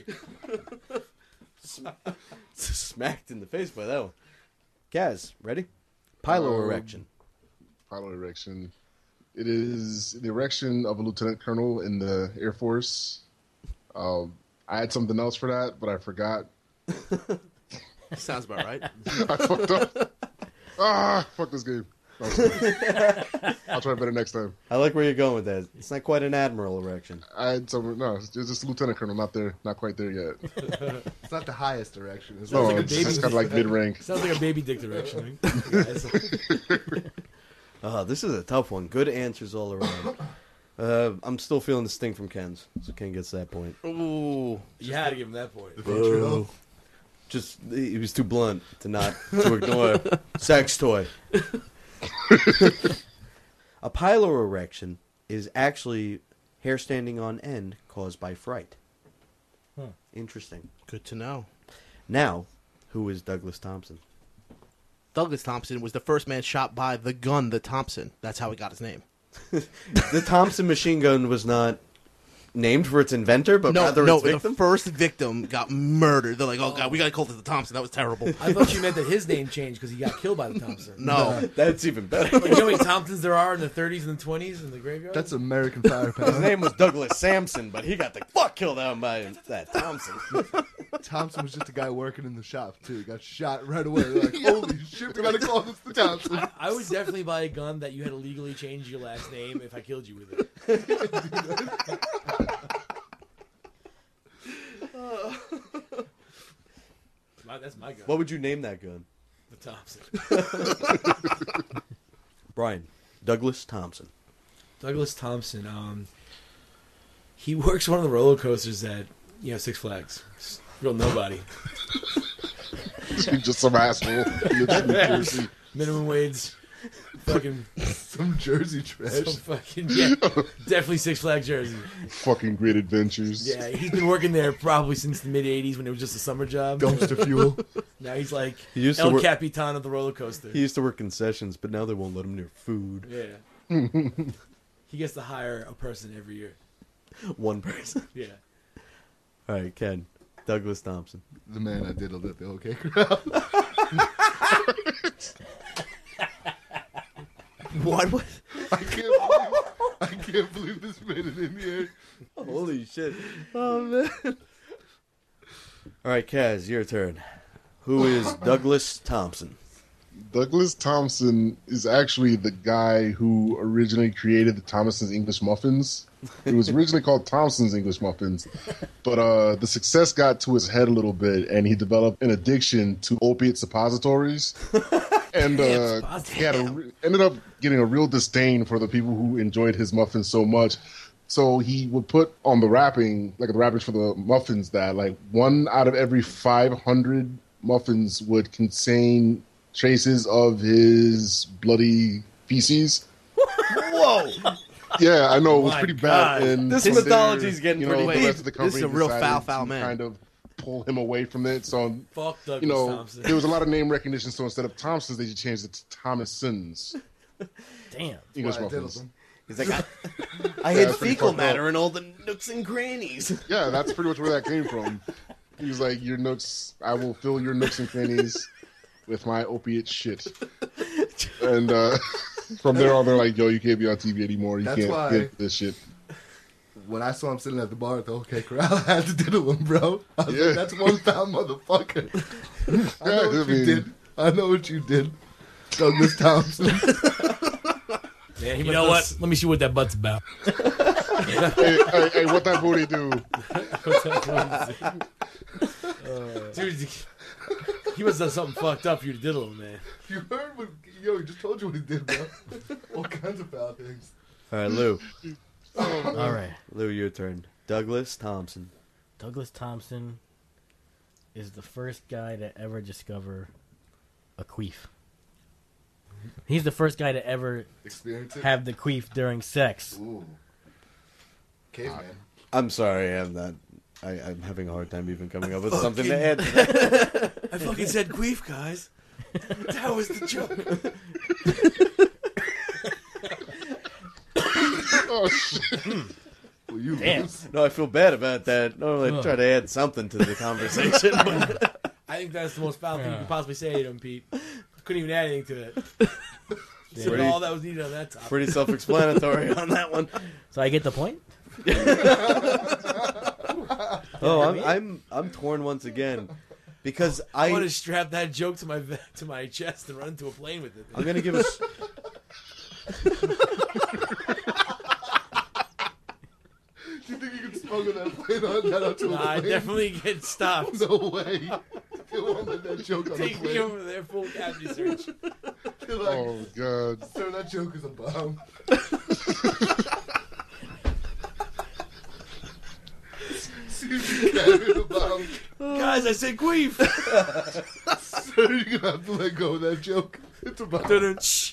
Smacked in the face by that one. Kaz, ready? Pylo Um, erection. Pilot erection. It is the erection of a lieutenant colonel in the Air Force. Um, I had something else for that, but I forgot. Sounds about right. I fucked up. Ah, fuck this game. No, I'll try better next time. I like where you're going with that. It's not quite an admiral erection. I had some. No, it's just lieutenant colonel. Not there. Not quite there yet. It's not the highest direction. It's No, like a it's, baby. it's kind of like mid rank. Sounds like a baby dick direction. Right? Uh, this is a tough one. Good answers all around. Uh, I'm still feeling the sting from Ken's, so Ken gets that point. Ooh. You had to give him that point. Boo. Just, he was too blunt to not to ignore sex toy. A pylo erection is actually hair standing on end caused by fright. Huh. Interesting. Good to know. Now, who is Douglas Thompson? Douglas Thompson was the first man shot by the gun, the Thompson. That's how he got his name. The Thompson machine gun was not named for its inventor, but no, rather no, its victim? the first victim got murdered. They're like, oh, God, we got to call it the Thompson. That was terrible. I thought you meant that his name changed because he got killed by the Thompson. No. That's even better. Like, you know how many Thompsons there are in the thirties and the twenties in the graveyard? That's American firepower. His name was Douglas Sampson, but he got the fuck killed out by that Thompson. Thompson was just a guy working in the shop, too. He got shot right away. They're like, holy shit, we gotta call this the Thompson. I, I would definitely buy a gun that you had to legally change your last name if I killed you with it. My, that's my gun. What would you name that gun? The Thompson. Brian. Douglas Thompson. Douglas Thompson. Um, he works one of the roller coasters at you know Six Flags. Just real nobody. Just some asshole. Lives in New Jersey. Minimum wage. Fucking Some Jersey trash. some fucking yeah. Definitely Six Flags Jersey. Fucking Great Adventures. Yeah, he's been working there probably since the mid eighties when it was just a summer job. Dumpster fuel. Now he's like He used to El work- Capitan of the roller coaster. He used to work concessions, but now they won't let him near food. Yeah. He gets to hire a person every year. One person. Yeah. All right, Ken. Douglas Thompson. The man I diddled at the OK Corral. What? What? I can't believe, I can't believe this made it in here. Holy shit. Oh, man. All right, Kaz, your turn. Who is Douglas Thompson? Douglas Thompson is actually the guy who originally created the Thomason's English Muffins. It was originally called Thompson's English Muffins, but uh, the success got to his head a little bit, and he developed an addiction to opiate suppositories. And uh, he had a, re- ended up getting a real disdain for the people who enjoyed his muffins so much. So he would put on the wrapping, like the wrappings for the muffins, that like one out of every five hundred muffins would contain traces of his bloody feces. Whoa! Yeah, I know it was My pretty God. bad. And This from mythology's there, getting you know, pretty the deep. rest of the This is company a real decided foul, foul to man. kind of pull him away from it. So Fuck Douglas you know, Thompson. there was a lot of name recognition. So instead of Thompson's, they just changed it to Thomasons Damn. English Why I diddled muffins. him. He's like, I, I Yeah, had that's pretty fecal fucked up. matter in all the nooks and crannies. Yeah, that's pretty much where that came from. He was like, "Your nooks, I will fill your nooks and crannies with my opiate shit." And uh, from there on, they're like, "Yo, you can't be on T V anymore. You That's can't why- get this shit." When I saw him sitting at the bar at the OK Corral, I had to diddle him, bro. I was Yeah. like, that's one foul motherfucker. I know Yeah, what I you mean- did. I know what you did. Douglas Thompson. Yeah, you know what? Let me see what that butt's about. hey, hey, hey, what that booty do? Dude, he must have done something fucked up for you to diddle him, man. You heard what... Yo, he just told you what he did, bro. All kinds of foul things. All right, Lou. All right. Lou, your turn. Douglas Thompson. Douglas Thompson is the first guy to ever discover a queef. He's the first guy to ever Experience it? have the queef during sex. Ooh. Caveman. I'm sorry, I'm not. I, I'm having a hard time even coming up with something to add to that. I fucking said queef, guys. That was the joke. Oh shit! Well, you Damn. lose. No, I feel bad about that. Normally I try to add something to the conversation. But I think that's the most foul thing you could possibly say to him, Pete. Couldn't even add anything to it. Said Pretty- all that was needed on that topic. pretty self-explanatory on that one. So I get the point? Oh, I'm I'm I'm torn once again because I want I to strap that joke to my ve- to my chest and run into a plane with it. I'm gonna give us. Do you think you can smuggle that plane on that onto Nah, a I plane? definitely get stopped. No way. You won't let that joke on a Take me plane. over there, full cavity search. You're like, Oh god! sir, that joke is a bomb. See if you carry the bomb. Guys, I said queef. Sir, you're gonna have to let go of that joke. It's a bomb. Dun-dun, shh.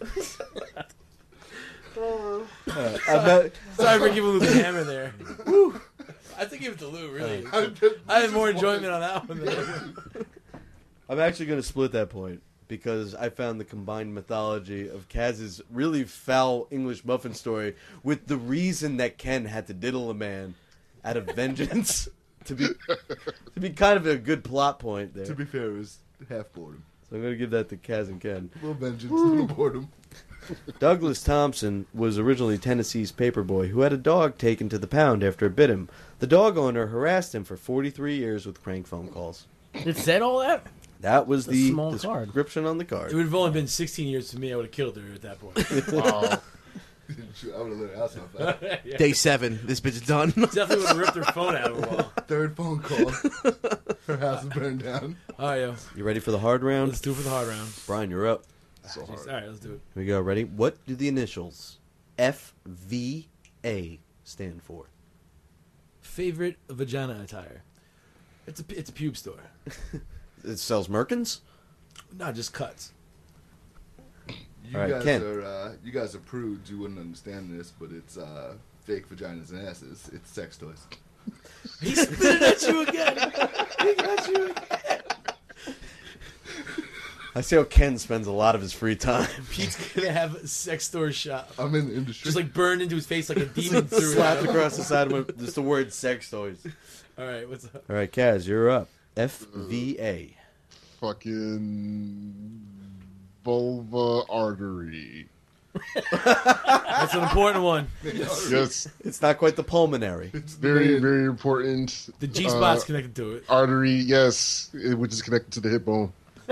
I'm not, Sorry for giving Lou the hammer there. Woo. I think give it to Lou, really. I had more enjoyment on that one than I'm actually gonna split that point because I found the combined mythology of Kaz's really foul English muffin story with the reason that Ken had to diddle a man out of vengeance to be to be kind of a good plot point there. To be fair, it was half boredom. So I'm gonna give that to Kaz and Ken. A little vengeance, a little boredom. Douglas Thompson was originally Tennessee's paperboy who had a dog taken to the pound after it bit him. The dog owner harassed him for forty-three years with crank phone calls. It said all that? That was A the small card. description on the It card. would have only been sixteen years to me. I would have killed her at that point. Wow! I would have let her house on fire. Yeah. Day seven. This bitch is done. Definitely would have ripped her phone out of her wall. Third phone call. Her house is burned down. All right, yo. You ready for the hard round? Let's do it for the hard round. Brian, you're up. So All hard. right, let's do it. Here we go. Ready? What do the initials F V A stand for? Favorite vagina attire? It's a it's a pube store. It sells merkins? Not just cuts. You All right, guys Ken. are uh, you guys are prudes. You wouldn't understand this, but it's uh, fake vaginas and asses. It's sex toys. He spit it at you again. He got you again. I see how Ken spends a lot of his free time. Pete's gonna have a sex store shop. I'm in the industry. Just like burned into his face like a demon through Slapped it. across the side of him. Just the word sex toys. All right, what's up? All right, Kaz, you're up. F V A. Fucking vulva artery. That's an important one. Yes, It's not quite the pulmonary. It's the very main- very important. The G spot's Uh, connected to it. artery. Yes, it, which is connected to the hip bone.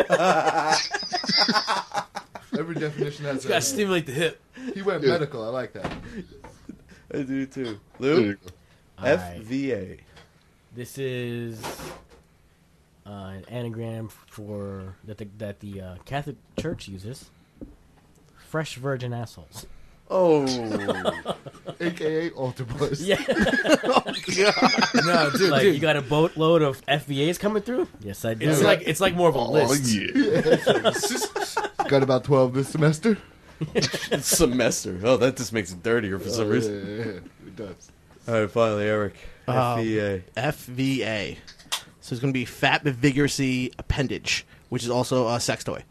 Every definition has It's got to a. stimulate the hip. He went Yeah. medical. I like that. I do too. There Lou? you go. All F right. V A. This is uh, an anagram for that the, that the uh, Catholic Church uses. Fresh virgin assholes. Oh. A K A altar boys. Yeah. No, dude, Like, dude. you got a boatload of F V As coming through? Yes, I do. it's like it's like more of a Oh list. yeah. Got about twelve this semester. It's semester. Oh, that just makes it dirtier for some Oh, reason. yeah, yeah, yeah. It does. All right, finally, Eric. Um, F V A. F V A. So it's going to be fat vigorousy appendage, which is also a sex toy.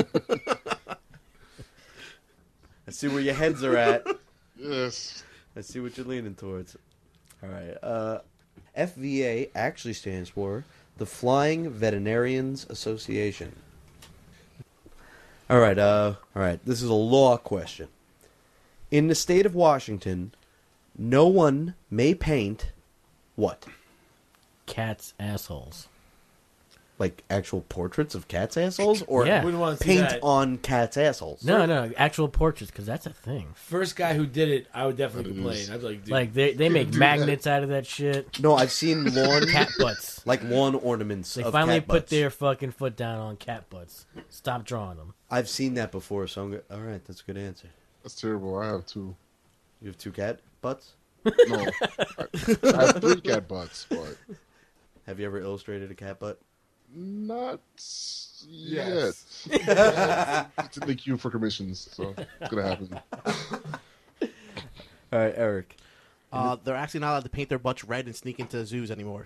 I see where your heads are at. Yes. I see what you're leaning towards. All right. Uh, F V A actually stands for the Flying Veterinarians Association. All right. Uh, all right. This is a law question. In the state of Washington, no one may paint what? Cats' assholes. Like actual portraits of cats' assholes, or Yeah. Wouldn't want to see paint that. on cats' assholes? No, no, actual portraits, because that's a thing. First guy who did it, I would definitely That complain. is. I'd be like, dude, Like, they, they make do magnets out of that shit. No, I've seen lawn Cat butts. like lawn ornaments. They of finally cat put butts. their fucking foot down on cat butts. Stop drawing them. I've seen that before, so I'm go- all right. That's a good answer. That's terrible. I have two. You have two cat butts. No, I, I have three cat butts, but Have you ever illustrated a cat butt? not Yes. yet. It's in the queue for commissions, so it's gonna happen. All right, Eric. Uh, they're actually not allowed to paint their butts red and sneak into zoos anymore.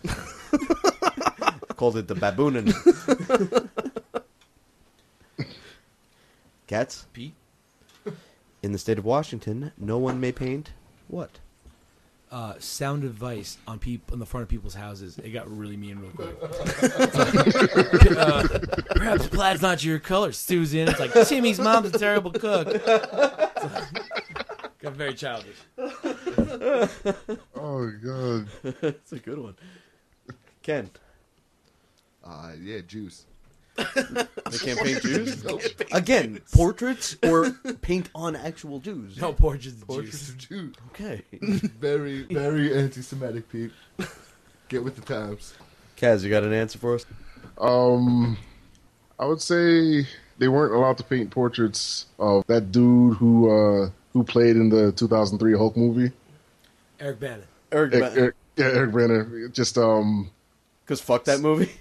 Called it the baboonin. Cats? Pete? In the state of Washington, no one may paint what? Uh, sound advice on peop- on the front of people's houses. It got really mean real quick. uh, perhaps plaid's not your color, Susan. It's like, Timmy's mom's a terrible cook. Got very childish. Oh god. That's a good one. Ken. Uh, yeah, juice. They can't paint Jews? Again, portraits or paint on actual Jews? No portraits of Portraits Jews. of Jews. Okay. Very, very anti-Semitic, Pete. Get with the times. Kaz, you got an answer for us? Um, I would say they weren't allowed to paint portraits of that dude who uh, who played in the two thousand three Hulk movie. Eric Bana. Eric, Eric, Eric, yeah, Eric Banner. Just um, because fuck that movie.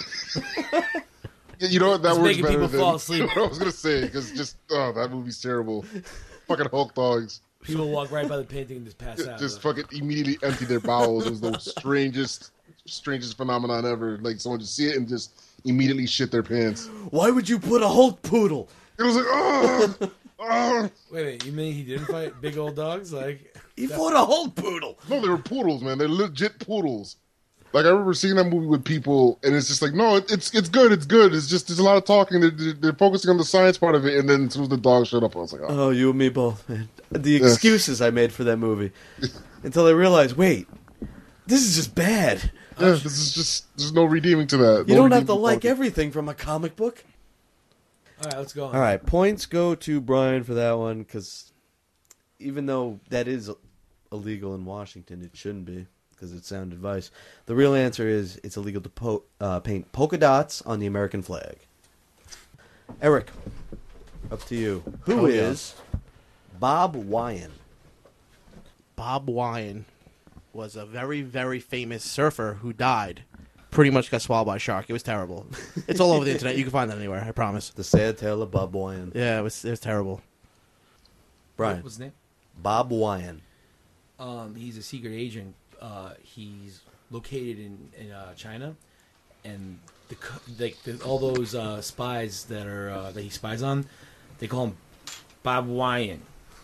you know what? That It's works making better people than fall asleep. what I was gonna say, because just oh, that movie's terrible. Fucking Hulk dogs. People walk right by the painting and just pass Just, out. just though. fucking immediately empty their bowels. It was the strangest, strangest phenomenon ever. Like someone just see it and just immediately shit their pants. Why would you put a Hulk poodle? It was like, oh, oh. Wait, wait, you mean he didn't fight big old dogs? Like, He fought a Hulk poodle. No, they were poodles, man. They're legit poodles. Like I remember seeing that movie with people, and it's just like, no, it, it's it's good, it's good. It's just there's a lot of talking. They're, they're, they're focusing on the science part of it, and then as soon as the dog showed up, I was like, oh, Oh, you and me both, man. The excuses I made for that movie. Until I realized, wait, this is just bad. yeah, this is just there's no redeeming to that. You No don't have to redeeming like quality. everything from a comic book. all right, let's go on. All right, points go to Brian for that one, because even though that is illegal in Washington, it shouldn't be, because it's sound advice. The real answer is it's illegal to po- uh, paint polka dots on the American flag. Eric, up to you. Who Oh, yeah. is Bob Wyan? Bob Wyan was a very, very famous surfer who died. Pretty much got swallowed by a shark. It was terrible. It's all over the internet. You can find that anywhere. I promise. The sad tale of Bob Wyan. Yeah, it was. It was terrible. Brian, What's his name? Bob Wyan. Um, he's a secret agent. Uh, he's located in in uh, China, and the co- like the, all those uh, spies that are uh, that he spies on, they call him Bob Wyan.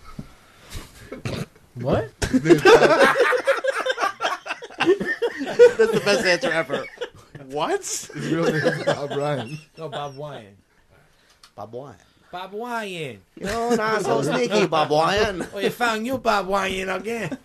What? That's the best answer ever. What? His real name is Bob Ryan. No, Bob Wyan. Bob Wyan. Bob Wyan. You're not so sneaky, Bob Wyan. Oh, you found you, Bob Wyan, again.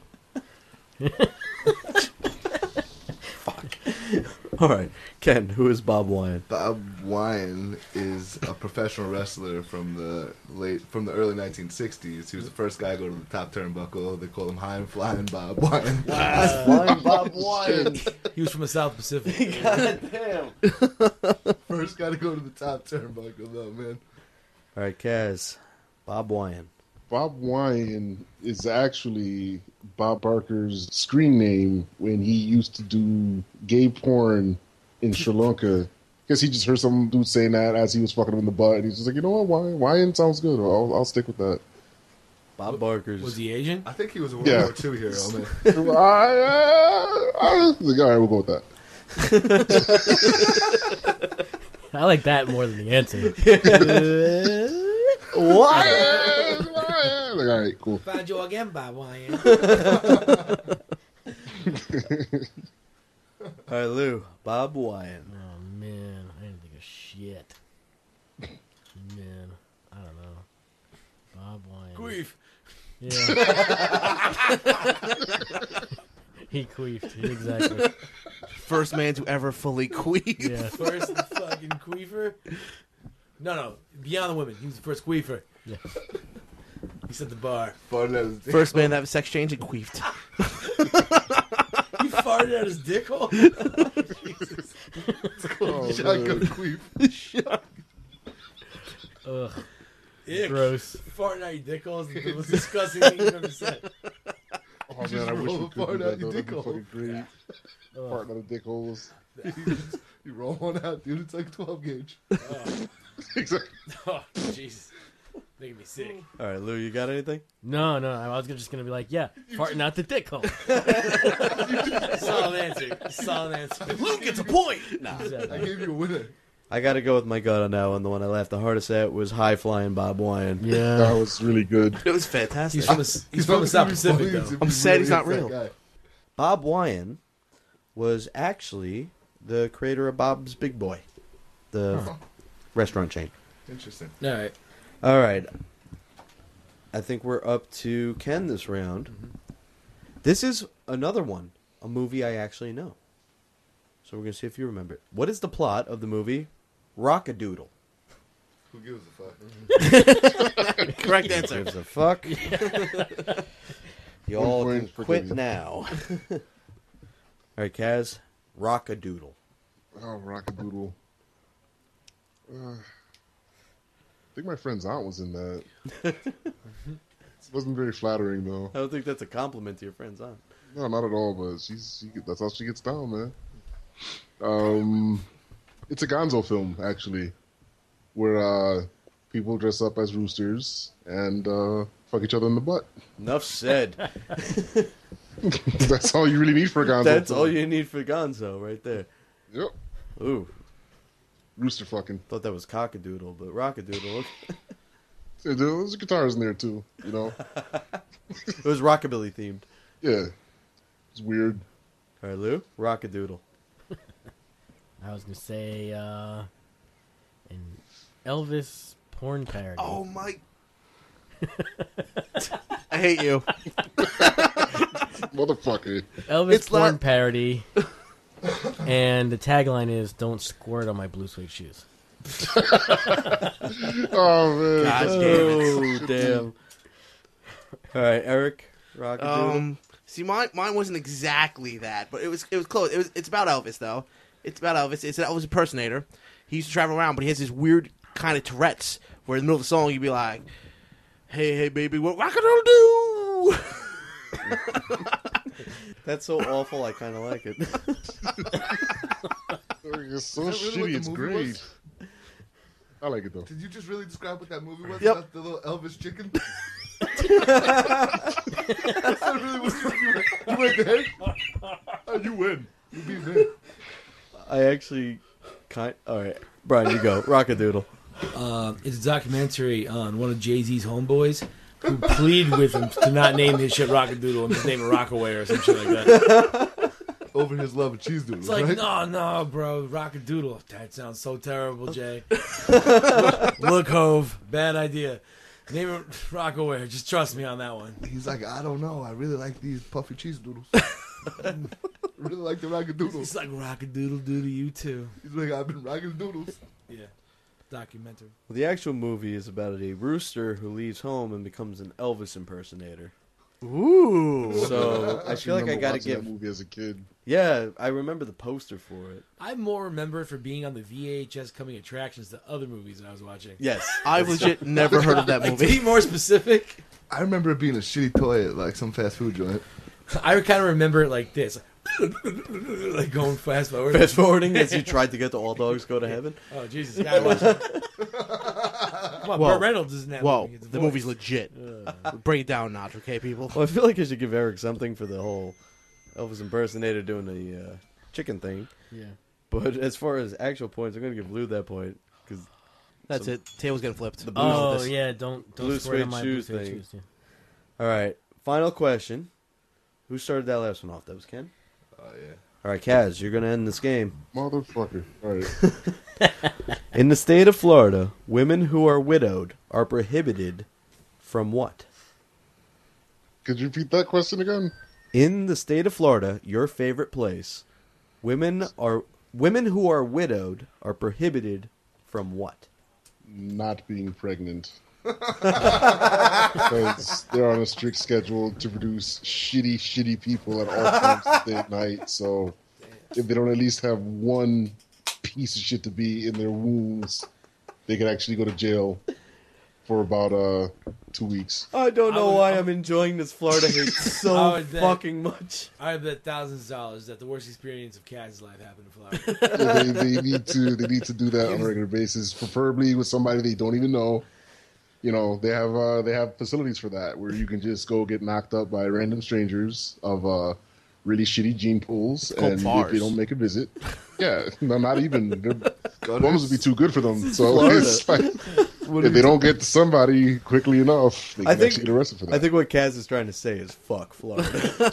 All right, Ken, who is Bob Wyan? Bob Wyan is a professional wrestler from the late, from the early nineteen sixties. He was the first guy to go to the top turnbuckle. They call him High and Flying Bob Wyan. Flying Bob Wyan. He was from the South Pacific. God damn. First guy to go to the top turnbuckle, though, man. All right, Kaz. Bob Wyan. Bob Wyan is actually Bob Barker's screen name when he used to do gay porn in Sri Lanka. Because he just heard some dude saying that as he was fucking him in the butt. And he's just like, you know what, Wyan, Wyan sounds good. I'll, I'll stick with that. Bob Barker's. Was he Asian? I think he was a World Yeah. War Two hero, man. I, uh, I was like, all right, we'll go with that. I like that more than the answer. Wyan, Wyan. Like, all right, cool. Found you again, Bob Wyan. All right, Lou. Bob Wyan. Oh man, I didn't think of shit. Man, I don't know. Bob Wyan. Queef. Yeah. He queefed. Exactly. First man to ever fully queef. Yeah. First fucking queefer. No, no. Beyond the women. He was the first queefer. Yeah. He set the bar. Farted out his dick. First man to have a sex change and queefed. He farted out his dick hole? Oh, Shotgun man. queef. Ugh. Ick. Gross. Farting out your dick holes is the most disgusting thing you've ever said. Oh, man, Just I wish roll we a could fart do out that, your though. That'd dick be hole. fucking great. Farting out of dick holes. You roll one out, dude. It's like twelve gauge. Oh, Exactly. oh Jesus. Making me sick. All right, Lou, you got anything? No, no. I was just gonna be like, yeah, farting out the dick hole. Solid answer. Solid answer. Luke gets a point. Nah. I gave you a winner. I got to go with my gut on that one. The one I laughed the hardest at was High Flying Bob Wyan. Yeah. That was really good. It was fantastic. He's from the, he's from the South Pacific, though. I'm sad he's not real. Guy. Bob Wyan was actually the creator of Bob's Big Boy, the Huh. restaurant chain. Interesting. All right. All right. I think we're up to Ken this round. This is another one, a movie I actually know. So we're going to see if you remember it. What is the plot of the movie Rock-a-Doodle? Who gives a fuck? Correct answer. Gives a fuck. You all One can point for quit Kenny. now. All right, Kaz. Rock-a-Doodle. Oh, Rockadoodle. Uh, I think my friend's aunt was in that. It wasn't very flattering, though. I don't think that's a compliment to your friend's aunt. No, not at all. But she's she, that's how she gets down, man. Um, it's a Gonzo film, actually, where uh, people dress up as roosters and uh, fuck each other in the butt. Enough said. That's all you really need for a Gonzo. That's film. all you need for Gonzo right there. Yep. Ooh, Rooster fucking. thought that was Cock-a-Doodle, but Rock-a-Doodle. Yeah, there's guitars in there too. You know. It was rockabilly themed. Yeah. It's weird. All right, Lou. Rock-a-Doodle. I was gonna say uh, an Elvis porn parody. Oh my! I hate you. Motherfucker. Elvis It's porn not- parody, and the tagline is "Don't squirt on my blue suede shoes." Oh man. God Oh, damn. All right, Eric. Rock-a-Doodle. Um, see, mine mine wasn't exactly that, but it was it was close. It was it's about Elvis though. It's about Elvis. It's an Elvis impersonator. He used to travel around, but he has this weird kind of Tourette's where in the middle of the song you'd be like, "Hey, hey, baby, what rock-a-doodle do?" That's so awful. I kind of like it. It's so Is that really what shitty. the It's movie great. was? I like it though. Did you just really describe what that movie was? Yep. About the little Elvis chicken? That's not really what you, you, you went there. Oh, you win. You beat me. I actually kind. All right, Brian, you go. Rock-a-Doodle. Uh, it's a documentary on one of Jay-Z's homeboys who pleaded with him to not name his shit Rockadoodle and just name it Rockaway or some shit like that. Over his love of cheese doodles, It's like, right? no, no, bro, Rockadoodle. That sounds so terrible, Jay. look, look, Hove, bad idea. Name it Rockaway. Just trust me on that one. He's like, I don't know. I really like these puffy cheese doodles. I really like the rockadoodles. It's like Rockadoodle do to you too. He's like, I've been rocking doodles. Yeah, documentary. Well, the actual movie is about a rooster who leaves home and becomes an Elvis impersonator. Ooh. So I feel like I remember got to watching give. that movie as a kid. Yeah, I remember the poster for it. I more remember it for being on the V H S coming attractions to other movies that I was watching. Yes, I've legit never heard of that Like, to movie. be more specific, I remember it being a shitty toy at like some fast food joint. I kind of remember it like this. Like going fast forward. fast forwarding as you tried to get the All Dogs Go to Heaven. Oh, Jesus. You gotta watch it. Come on, Whoa. Burt Reynolds is in that Whoa, movie. It's the voice. movie's legit. Bring it down a notch, okay, people? Well, I feel like I should give Eric something for the whole Elvis impersonator doing the uh, chicken thing. Yeah. But as far as actual points, I'm going to give Lou that point because That's it. Tail's getting flipped. The blue- Oh Elvis. yeah, don't don't Blue squirt on suede my shoes blue suede thing. shoes. Yeah. All right, final question. Who started that last one off? That was Ken? Oh, yeah. All right, Kaz, you're going to end this game. Motherfucker. All right. In the state of Florida, women who are widowed are prohibited from what? Could you repeat that question again? In the state of Florida, your favorite place, women are women who are widowed are prohibited from what? Not being pregnant. Because they're on a strict schedule to produce shitty, shitty people at all times of the day and night. So if they don't at least have one piece of shit to be in their wombs, they could actually go to jail for about uh two weeks. I don't I know would- why I- I'm enjoying this Florida hate I so would bet- fucking much. I bet thousands of dollars that the worst experience of Kaz's life happened in Florida. they, they need to they need to do that on a regular basis, preferably with somebody they don't even know. you know, they have uh, they have facilities for that where you can just go get knocked up by random strangers of uh, really shitty gene pools, called and bars. if you don't make a visit, yeah, no, not even. Gutters. Bombs would be too good for them. So Florida. it's like, if they don't get to somebody quickly enough, they can I think- actually get arrested for that. I think what Kaz is trying to say is fuck Florida.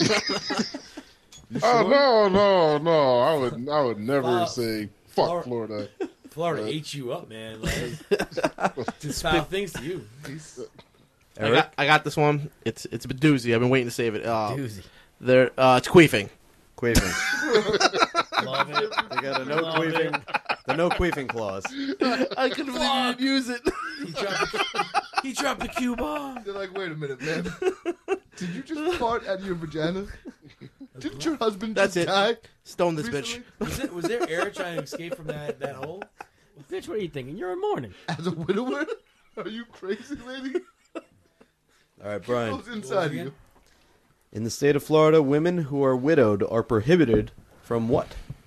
Oh no, no, no! I would, I would never Wow. say fuck Flor- Florida. Florida Uh, ate you up, man. Like, just foul things to you. I Eric? got, I got this one. It's it's a doozy. I've been waiting to save it. Uh, Doozy. there, uh, it's queefing. Queefing. Love it. They got a no Love it. queefing. The no queefing clause. I couldn't believe you didn't use it. He dropped the, he dropped the Q bomb. They're like, wait a minute, man. Did you just fart out of your vagina? Didn't your husband That's just it. die? Stone this recently? bitch. Was, it, was there air trying to escape from that, that hole? Bitch, what are you thinking? You're in mourning. As a widower? Are you crazy, lady? All right, Brian. What's inside of again? you? In the state of Florida, women who are widowed are prohibited from what?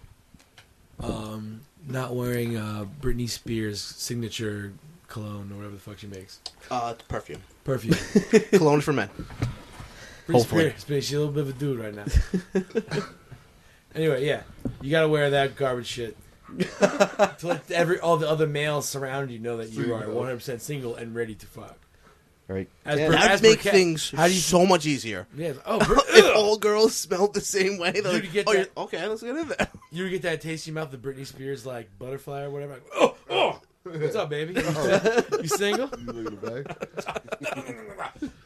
Um, not wearing uh, Britney Spears' signature cologne or whatever the fuck she makes. Uh, it's perfume. Perfume. Cologne for men. Britney Hopefully. Spears, she's a little bit of a dude right now. Anyway, yeah, you gotta wear that garbage shit. To let every all the other males surrounding you know that you are Single. one hundred percent single and ready to fuck. All right. As Ken. per- That as would make per Kat- things how do you- so much easier. Yeah. Oh, Brit- If all girls smelled the same way, they're Dude, like, you get oh, that- you're- okay, let's get in there. you get that taste in your mouth, the Britney Spears like butterfly or whatever. Like, oh, oh, what's up, baby? You single? You look at the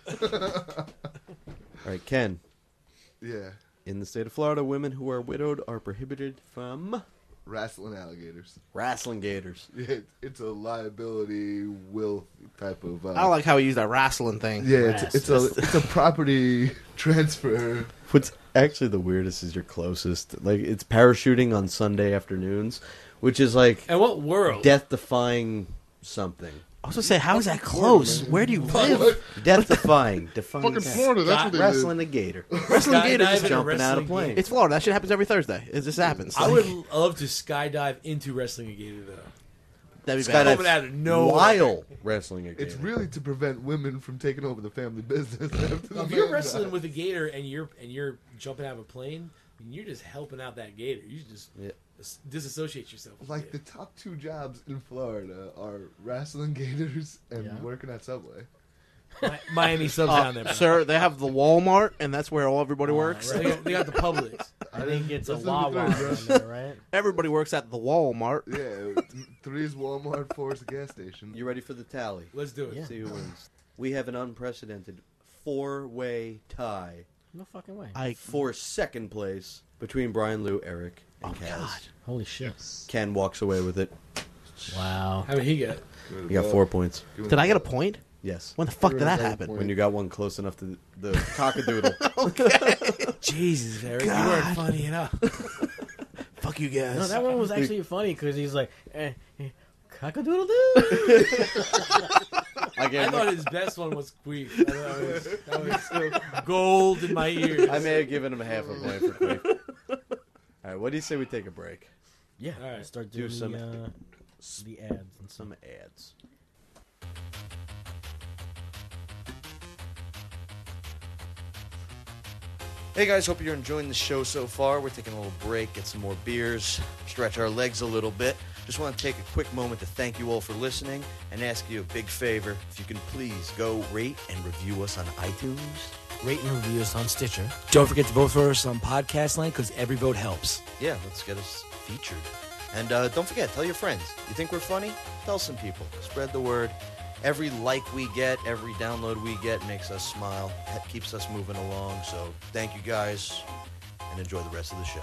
back? All right, Ken. Yeah. In the state of Florida, women who are widowed are prohibited from Wrestling alligators. wrestling gators. Yeah, it's a liability will type of. Uh, I don't like how he used that wrestling thing. Yeah, it's, it's a it's a property transfer. What's actually the weirdest is your closest. Like, it's parachuting on Sunday afternoons, which is like And what world? death-defying something. I was gonna say, how is that close? Where do you live? What? Death-defying. Defying Fucking death. Florida, that's what they Wrestling a gator. Wrestling Skydiving gators. and Just, Jumping out of wrestling plane. it's Florida. That shit happens every Thursday. It just happens. I Like, would love to skydive into wrestling a gator though. that'd be Skydive bad. Coming out of nowhere. While wrestling a gator. It's really to prevent women from taking over the family business. After the If you're man wrestling dies. with a gator and you're and you're jumping out of a plane, I mean, you're just helping out that gator. You just Yeah. dis- disassociate yourself. With Like the it. top two jobs in Florida are wrestling gators and Yeah. working at Subway. Mi- Miami subs Uh, down there, bro. sir, they have the Walmart, and that's where all everybody works. They, got, they got the Publix. I think it's a That's number Wawa three, bro. down there, right? Everybody works at the Walmart. Yeah, th- three is Walmart, four is a gas station. You ready for the tally? Let's do it. Yeah. See who wins. We have an unprecedented four-way tie No fucking way. I for second place between Brian, Lou, Eric, and Oh, Kaz. God. Holy shit. Ken walks away with it. Wow. How many he got? You got four points. did I get a point? Yes. When the fuck did that Point. happen? When you got one close enough to the cockadoodle. Jesus, Eric, you God. weren't funny enough. Fuck you guys. No, that one was actually funny because he's like, eh, eh, cock-a-doodle-doo. I I gave thought him his best one was Queef. I thought it was, that was gold in my ears. a, I may have given him a half a point for Queef. All right, what do you say we take a break? Yeah. All right. Let's start Do doing some- the, uh, the ads and some. Some ads. Hey guys, hope you're enjoying the show so far. We're taking a little break, get some more beers, stretch our legs a little bit. Just want to take a quick moment to thank you all for listening and ask you a big favor. If you can please go rate and review us on iTunes. Rate and review us on Stitcher. Don't forget to vote for us on Podcast Land because every vote helps. Yeah, let's get us featured. And uh, don't forget, tell your friends. You think we're funny? Tell some people. Spread the word. Every like we get, every download we get makes us smile. That keeps us moving along. So thank you guys, and enjoy the rest of the show.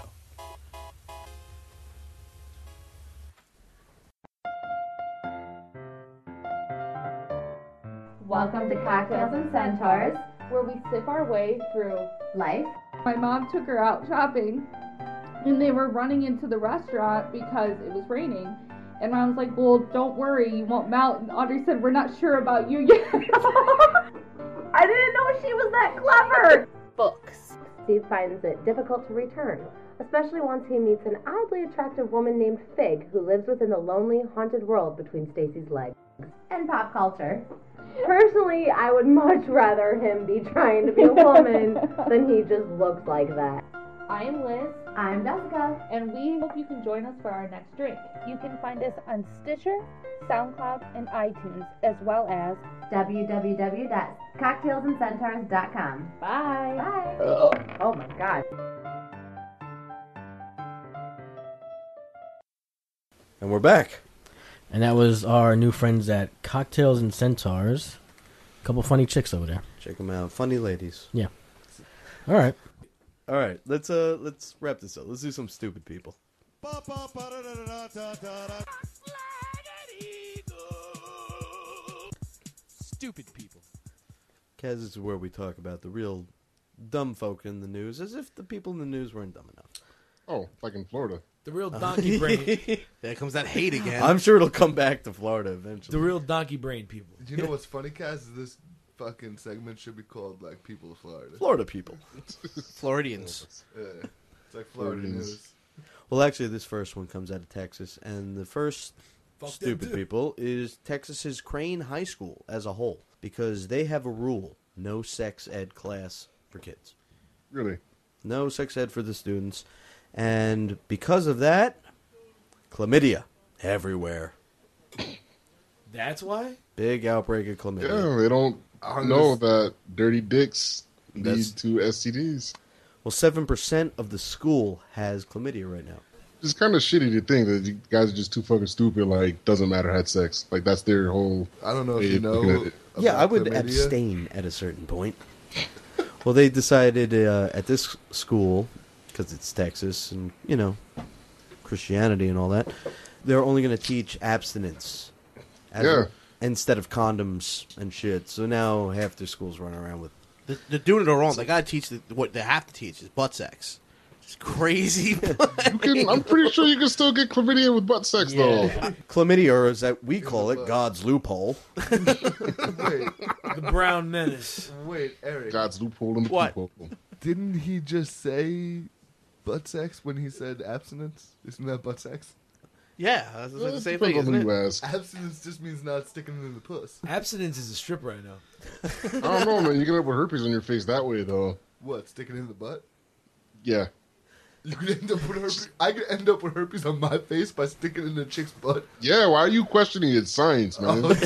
Welcome to Cocktails and Centaurs, where we sip our way through. life. My mom took her out shopping, and they were running into the restaurant because it was raining. And I was like, well, don't worry, you won't melt. And Audrey said, we're not sure about you yet. I didn't know she was that clever! Books. Steve finds it difficult to return, especially once he meets an oddly attractive woman named Fig who lives within the lonely, haunted world between Stacy's legs. And pop culture. Personally, I would much rather him be trying to be a woman than he just looks like that. I am Liz. I'm Jessica. And we hope you can join us for our next drink. You can find us on Stitcher, SoundCloud, and iTunes, as well as w w w dot cocktails and centaurs dot com. Bye. Bye. Uh. Oh my god. And we're back. And that was our new friends at Cocktails and Centaurs. A couple funny chicks over there. Check them out. Funny ladies. Yeah. All right. All right. Let's uh let's wrap this up. Let's do some stupid people. Stupid people. Kaz, this is where we talk about the real dumb folk in the news, as if the people in the news weren't dumb enough. Oh, like in Florida. The real donkey brain. There comes that hate again. I'm sure it'll come back to Florida eventually. The real donkey brain people. Do you know what's funny, Cass? Is this fucking segment should be called like People of Florida. Florida people. Floridians. Yeah. It's like Florida Floridians. news. Well, actually, this first one comes out of Texas, and the first Fuck them stupid too. people is Texas's Crane High School as a whole, because they have a rule: no sex ed class for kids. Really? No sex ed for the students. And because of that, chlamydia everywhere. That's why? Big outbreak of chlamydia. Yeah, they don't On know this- that dirty dicks lead That's- to S T Ds. Well, seven percent of the school has chlamydia right now. It's kind of shitty to think that you guys are just too fucking stupid. Like, doesn't matter, had sex. Like, that's their whole. I don't know if way you of looking know. at it. Yeah, about I would chlamydia. abstain at a certain point. Well, they decided uh, at this school, because it's Texas and, you know, Christianity and all that, they're only going to teach abstinence as Yeah. a- instead of condoms and shit. So now half their schools run around with... They're, they're doing it all wrong. They gotta teach the, what they have to teach is butt sex. It's crazy. You can, I'm pretty sure you can still get chlamydia with butt sex, though. Chlamydia, or as that we call it, God's loophole. Wait, The brown menace. wait, Eric. God's loophole in the What? loophole. Didn't he just say butt sex when he said abstinence? Isn't that butt sex? Yeah, that's like the It same depends thing, on isn't who it? you ask. Abstinence just means not sticking it in the puss. Abstinence is a stripper, I know. I don't know, man. You can end up with herpes on your face that way, though. What, sticking it in the butt? Yeah. You could end up with herpes. I could end up with herpes on my face by sticking it in a chick's butt. Yeah, why are you questioning it? Science, man. Oh,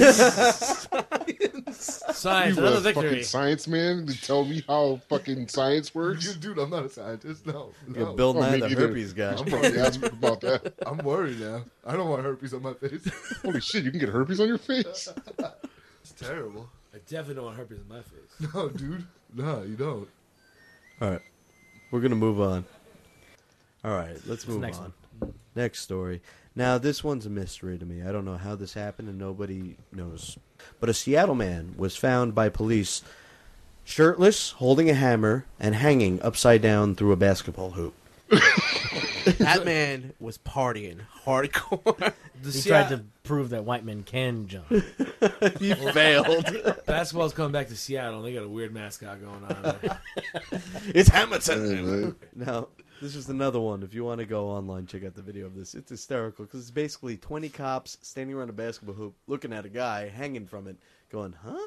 Science, You another a victory. fucking science man to tell me how fucking science works? Dude, I'm not a scientist. No, You're no. Bill Oh, Nye, me the neither. herpes guy. I'm probably asking about that. I'm worried now. I don't want herpes on my face. Holy shit, you can get herpes on your face? It's terrible. I definitely don't want herpes on my face. No, dude. No, you don't. All right. We're going to move on. All right, let's move next on. Next story. Now, this one's a mystery to me. I don't know how this happened, and nobody knows. But a Seattle man was found by police shirtless, holding a hammer, and hanging upside down through a basketball hoop. That man was partying hardcore. The He Sea- tried to prove that white men can jump. He failed. Basketball's coming back to Seattle, and they got a weird mascot going on there. It's Hamilton. Hey, man. Now, this is another one. If you want to go online, check out the video of this. It's hysterical because it's basically twenty cops standing around a basketball hoop, looking at a guy hanging from it, going, "Huh?"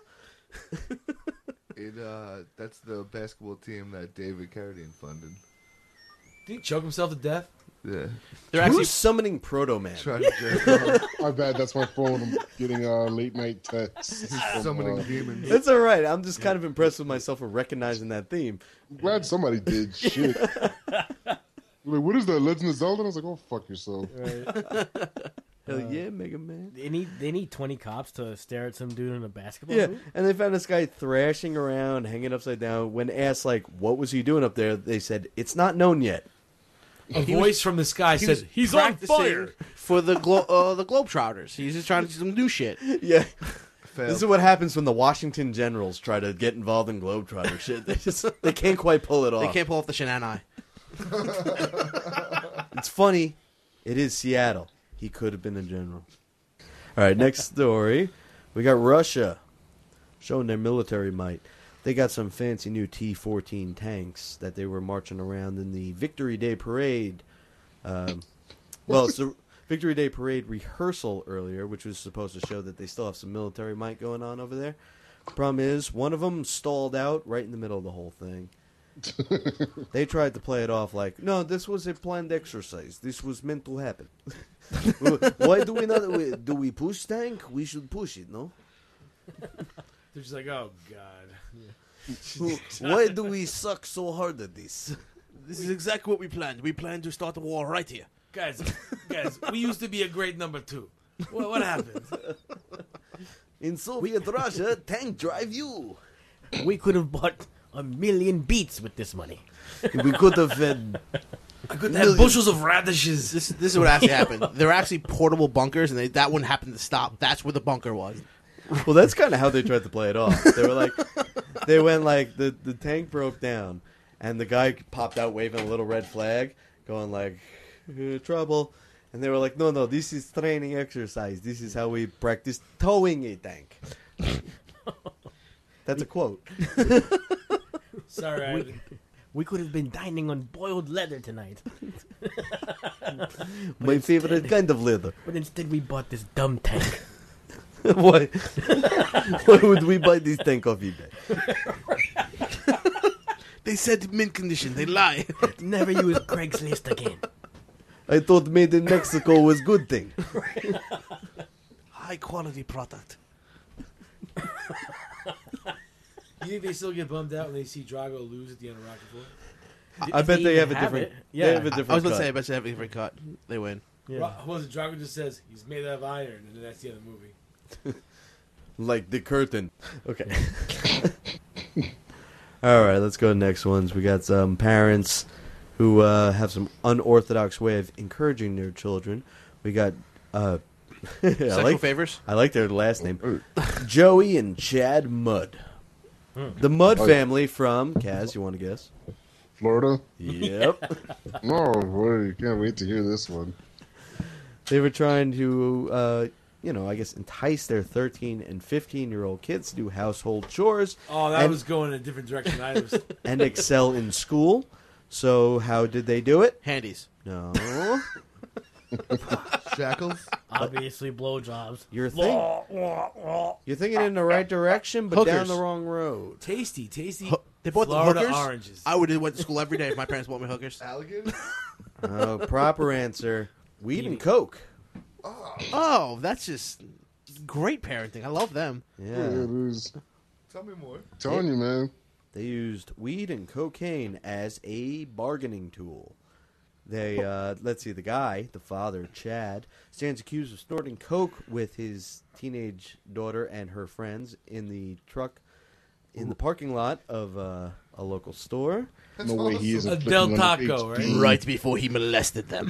It uh, that's the basketball team that David Carradine funded. Did he choke himself to death? Yeah, They're Who's actually summoning Proto Man? trying to jerk off. My bad, that's my phone. I'm getting uh, late night texts. from, Summoning uh, demons. It's all right. I'm just kind of impressed with myself for recognizing that theme. I'm glad somebody did. Shit. Like, what is that, Legend of Zelda? I was like, oh, fuck yourself. Hell yeah, Mega Man. They need they need twenty cops to stare at some dude in a basketball Yeah, hoop? and they found this guy thrashing around, hanging upside down. When asked, like, what was he doing up there, they said, it's not known yet. A voice from the sky he said, was "He's on practicing fire." for the glo- uh, the Globetrotters. He's just trying to do some new shit. Yeah. Failed. This is what happens when the Washington Generals try to get involved in Globetrotter shit. They just they can't quite pull it off. They can't pull off the shenanigans. It's funny. It is Seattle. He could have been a general. All right, next story. We got Russia showing their military might. They got some fancy new T fourteen tanks that they were marching around in the Victory Day parade. Um, well, it's the, Victory Day Parade rehearsal earlier, which was supposed to show that they still have some military might going on over there. Problem is, one of them stalled out right in the middle of the whole thing. They tried to play it off like, no, this was a planned exercise. This was meant to happen. Why do we not? Do we push tank? We should push it, no? They're just like, oh god. Why do we suck so hard at this? This is exactly what we planned. We planned to start a war right here. Guys, guys, we used to be a great number two. What, what happened? In Soviet Russia, tank drive you. We could have bought a million beets with this money. We could have fed. I could have bushels of radishes. This, this is what actually happened. There were actually portable bunkers, and they, that one happened to stop. That's where the bunker was. Well, that's kind of how they tried to play it off. They were like, they went like, the, the tank broke down, and the guy popped out waving a little red flag, going like, uh, trouble. And they were like, no, no, this is training exercise. This is how we practice towing a tank. That's a quote. Sorry, we, we could have been dining on boiled leather tonight. My favorite kind of leather. But instead we bought this dumb tank. Why? Why would we buy this tank off eBay? They said mint condition. They lie. Never use Craigslist again. I thought made in Mexico was good thing. High quality product. You think they still get bummed out when they see Drago lose at the end of Rocky Four? I bet they have a have different. it. Yeah. They have a different. I was going to cut. say, I bet they have a different cut. They win. Yeah. Ro- what was it? Drago just says he's made out of iron, and then that's the end of the movie. Like the curtain. Okay. All right, let's go to the next ones. We got some parents who uh, have some unorthodox way of encouraging their children. We got uh, I Sexual like favors? I like their last name, Joey and Chad Mudd. The Mudd family from Kaz. You want to guess? Florida? Yep. No, boy, can't wait to hear this one. They were trying to, uh, you know, I guess entice their thirteen and fifteen year old kids to do household chores. Oh, that and, was going in a different direction. I was. and excel in school. So how did they do it? Handies. No. Shackles? Obviously, blowjobs. You're, think- you're thinking in the right direction, but Hookers. down the wrong road. Tasty, tasty. Ho- they bought Florida the hookers. oranges. I would have went to school every day if my parents bought me hookers. Allegan? Oh, proper answer. Weed and Coke. Oh, that's just great parenting. I love them. Yeah, Yeah. it is. Tell me more. Telling you, man. They used weed and cocaine as a bargaining tool. They, uh, let's see, the guy, the father, Chad, stands accused of snorting coke with his teenage daughter and her friends in the truck in the parking lot of uh, a local store. That's No way he awesome. isn't A Del flicking on the Taco, H D. right? Right before he molested them.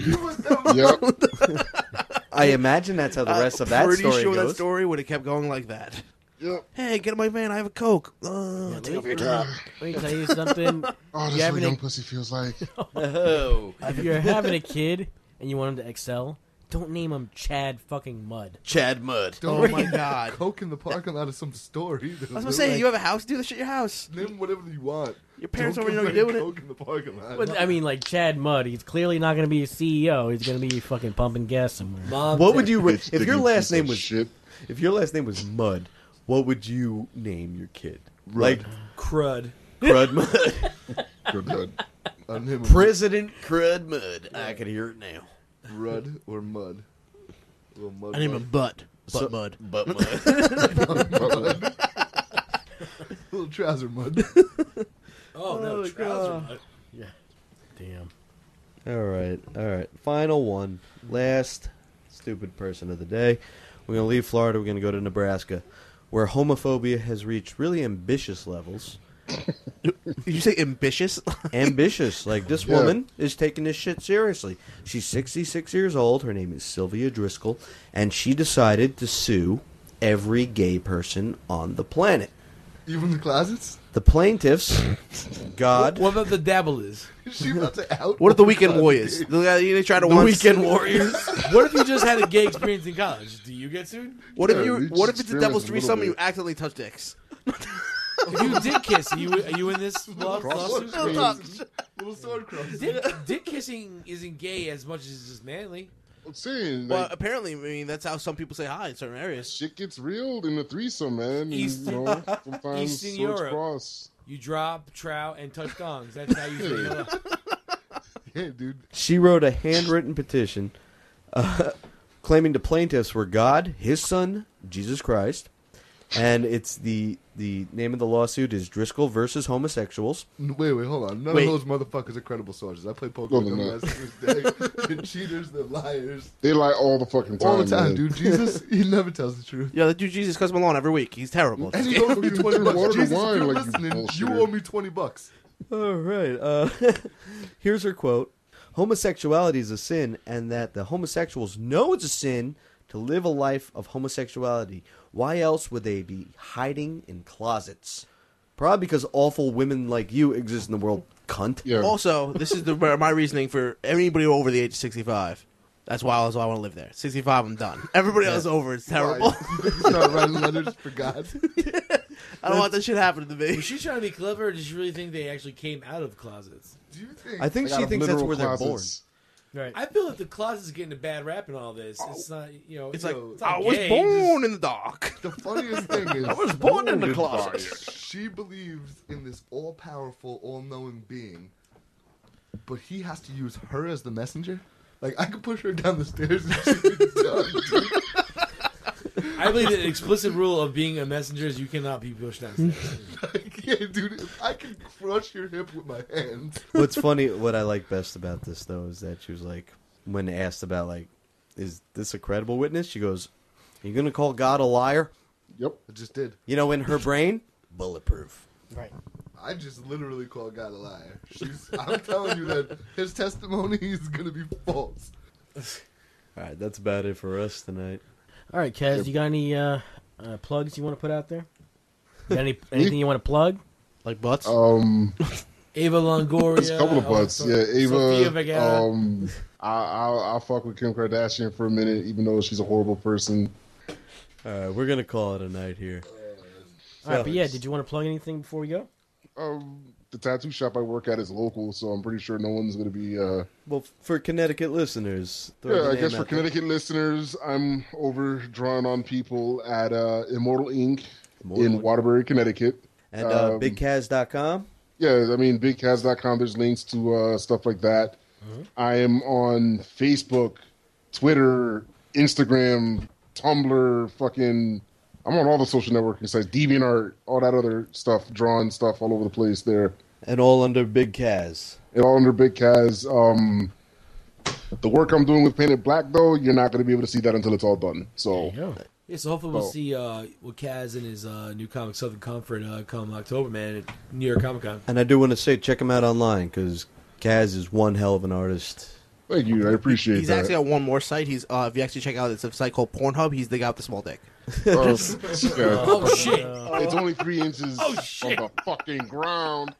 Yep. I imagine that's how the rest of that Pretty story sure goes. that story would have kept going like that. Yep. Hey, get in my van. I have a Coke. Uh, take off your top. Let me tell you something. Oh, You that's what having young a- pussy feels like. Oh. If you're having a kid and you want him to excel, don't name him Chad fucking Mudd. Chad Mudd. Oh my god. Coke in the parking lot is some story. I was gonna say, you have a house, do the shit at your house. Name whatever you want. Your parents Don't already know give you're me doing it. Coke in the parking lot. But I mean, like Chad Mudd, he's clearly not going to be a C E O. He's going to be fucking pumping gas somewhere. Mom, What would you ra- Bitch, if your sticky last piece name of was shit. if your last name was Mudd? What would you name your kid? Like crud? Crud Mudd, Good, good. I'll name him President Crud Mudd. I can hear it now. Rud or Mud. Little mud I name mud. him Butt. Butt So- Mud. Butt Mud. Little trouser mud. Oh, no, Oh, trouser God. mud. Damn. All right, all right. Final one, last stupid person of the day. We're gonna leave Florida. We're gonna go to Nebraska, where homophobia has reached really ambitious levels. Did you say ambitious? Ambitious, like this Yeah. woman is taking this shit seriously. She's sixty-six years old. Her name is Sylvia Driscoll, and she decided to sue every gay person on the planet. Even the closets? The plaintiffs, God, What about the dabblers? Is she about to out? What if the Weekend Warriors? They, they try to the once- Weekend Warriors. What if you just had a gay experience in college? Do you get sued? What if Yeah, you? we What if just it's a devil's experienced a little threesome and you bit. accidentally touch dicks? If you did kiss, are you, are you in this law- lawsuit? Little sword cross. Dick, dick kissing isn't gay as much as it's just manly. I'm saying, Well, like, apparently, I mean, that's how some people say hi in certain areas. shit gets real in the threesome, man. And, Eastern- you know, sometimes Eastern swords Europe. cross. You drop, trout, and touch gongs. That's how you say hello. Yeah, dude. She wrote a handwritten petition uh, claiming the plaintiffs were God, his son, Jesus Christ, and it's the the name of the lawsuit is Driscoll versus homosexuals. Wait, wait, hold on. None Wait. of those motherfuckers are credible sources. I played poker No, with them they're last Tuesday. They're cheaters, they're liars. They lie all the fucking time. All the time, man. dude. Jesus, he never tells the truth. Yeah, that dude Jesus cuts Malone every week. He's terrible. And he owes me Fucking twenty drink bucks. water to Jesus, if wine you're like you listening, you bullshitter. owe me twenty bucks. All right. Uh, here's her quote. Homosexuality is a sin, and that the homosexuals know it's a sin to live a life of homosexuality. Why else would they be hiding in closets? Probably because awful women like you exist in the world, cunt. Yeah. Also, this is the, my reasoning for anybody over the age of sixty-five. That's why I was why I want to live there. sixty-five, I'm done. Everybody else over, it's terrible. You start writing letters for God. I don't want that shit happening to me. Was she trying to be clever, or did she really think they actually came out of closets? Do you think? I think They she got thinks that's literal where they're closets. Right. I feel like the closet's getting a bad rap in all this. It's not, you know, It's it's, like, it's not I was gay, born in the dark. The funniest thing is, I was born in the closet. she believes in this all-powerful, all-knowing being, but he has to use her as the messenger. Like, I could push her down the stairs and she'd be done. I believe the explicit rule of being a messenger is you cannot be pushed downstairs. Like, yeah, dude, if I can crush your hip with my hands. What's funny, what I like best about this, though, is that she was like, when asked about, like, is this a credible witness? She goes, are you going to call God a liar? Yep. I just did. You know, in her brain, bulletproof. Right. I just literally called God a liar. She's, I'm telling you that his testimony is going to be false. All right, that's about it for us tonight. All right, Kaz, you got any uh, uh, plugs you want to put out there? You got any anything you want to plug? Like butts? Um, Ava Longoria. There's a couple of oh, butts. so- yeah, Sofia Ava. Vergara. Um, I, I'll, I'll fuck with Kim Kardashian for a minute, even though she's a horrible person. All right, we're going to call it a night here. All right, but yeah, did you want to plug anything before we go? Um, the tattoo shop I work at is local, so I'm pretty sure no one's going to be. Uh... Well, for Connecticut listeners, throw Yeah, the I name guess for out there. Connecticut listeners, I'm over drawing on people at uh, Immortal Incorporated. Immortal in Ink. Waterbury, Connecticut. And uh, Um, big kaz dot com. Yeah, I mean, big caz dot com, there's links to uh, stuff like that. I am on Facebook, Twitter, Instagram, Tumblr, fucking... I'm on all the social networking sites, DeviantArt, all that other stuff, drawing stuff all over the place there. And all under Big Kaz. And all under Big Kaz. Um, the work I'm doing with Painted Black, though, you're not going to be able to see that until it's all done. So, Yeah, so hopefully we'll Oh. see uh, with Kaz and his uh, new comic Southern Comfort uh, come October, man, at New York Comic Con. And I do want to say, check him out online, because Kaz is one hell of an artist. thank you. I appreciate He's that. actually got one more site. He's uh, if you actually check out, it's a site called Pornhub. He's the guy with the small dick. Oh, yeah. Oh, shit. It's only three inches Oh, shit. on the fucking ground.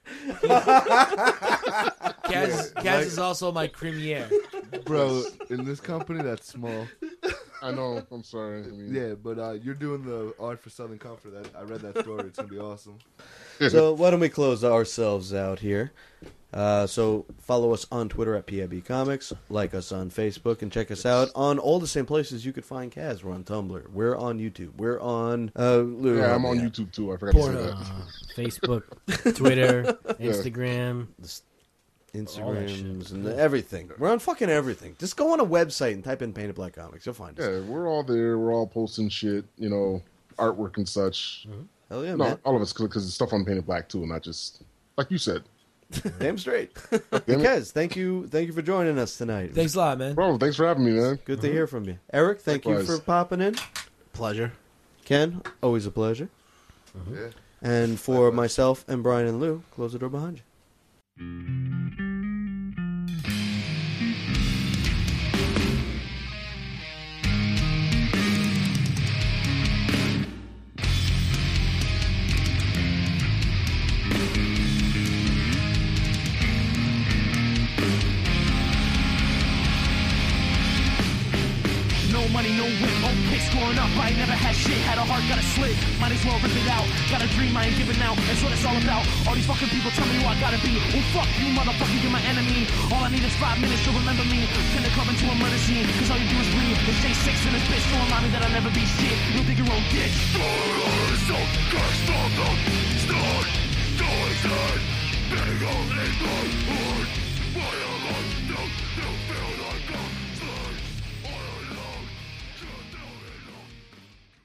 Kaz, Kaz is also my cremiere. Bro, in this company, that's small. I know. I'm sorry. I mean, Yeah, but uh, you're doing the art for Southern Comfort. That I read that story. It's going to be awesome. So why don't we close ourselves out here? Uh, so follow us on Twitter at P I B Comics, like us on Facebook, and check us out on all the same places you could find Kaz. We're on Tumblr. We're on YouTube. We're on... Uh, Lou, Yeah, help I'm me on out. YouTube too. I forgot to say Pornhub. that. Uh, Facebook, Twitter, Instagram. Instagrams and everything. We're on fucking everything. Just go on a website and type in Painted Black Comics. You'll find us. Yeah, we're all there. We're all posting shit, you know, artwork and such. Hell yeah, no, man. all of us, because it's stuff on Painted Black too, not just like you said. Damn straight. Damn it. Kaz, thank you, thank you for joining us tonight. Thanks a lot, man. Bro, thanks for having me, man. Good to hear from you. Eric, thank Likewise. you for popping in. Pleasure. Ken, always a pleasure. Yeah. And for myself and Brian and Lou, close the door behind you. No money, no whip. Okay, scoring up, I ain't never had shit. Had a heart, got a slit. Might as well rip it out. Got a dream, I ain't giving out. That's what it's all about. All these fucking people tell me who I gotta be. Well, fuck you, motherfucker, you're my enemy. All I need is five minutes to remember me. Turn the club into a murder scene. Cause all you do is breathe. It's J six in this bitch, so remind me that I'll never be shit. You'll dig your own ditch.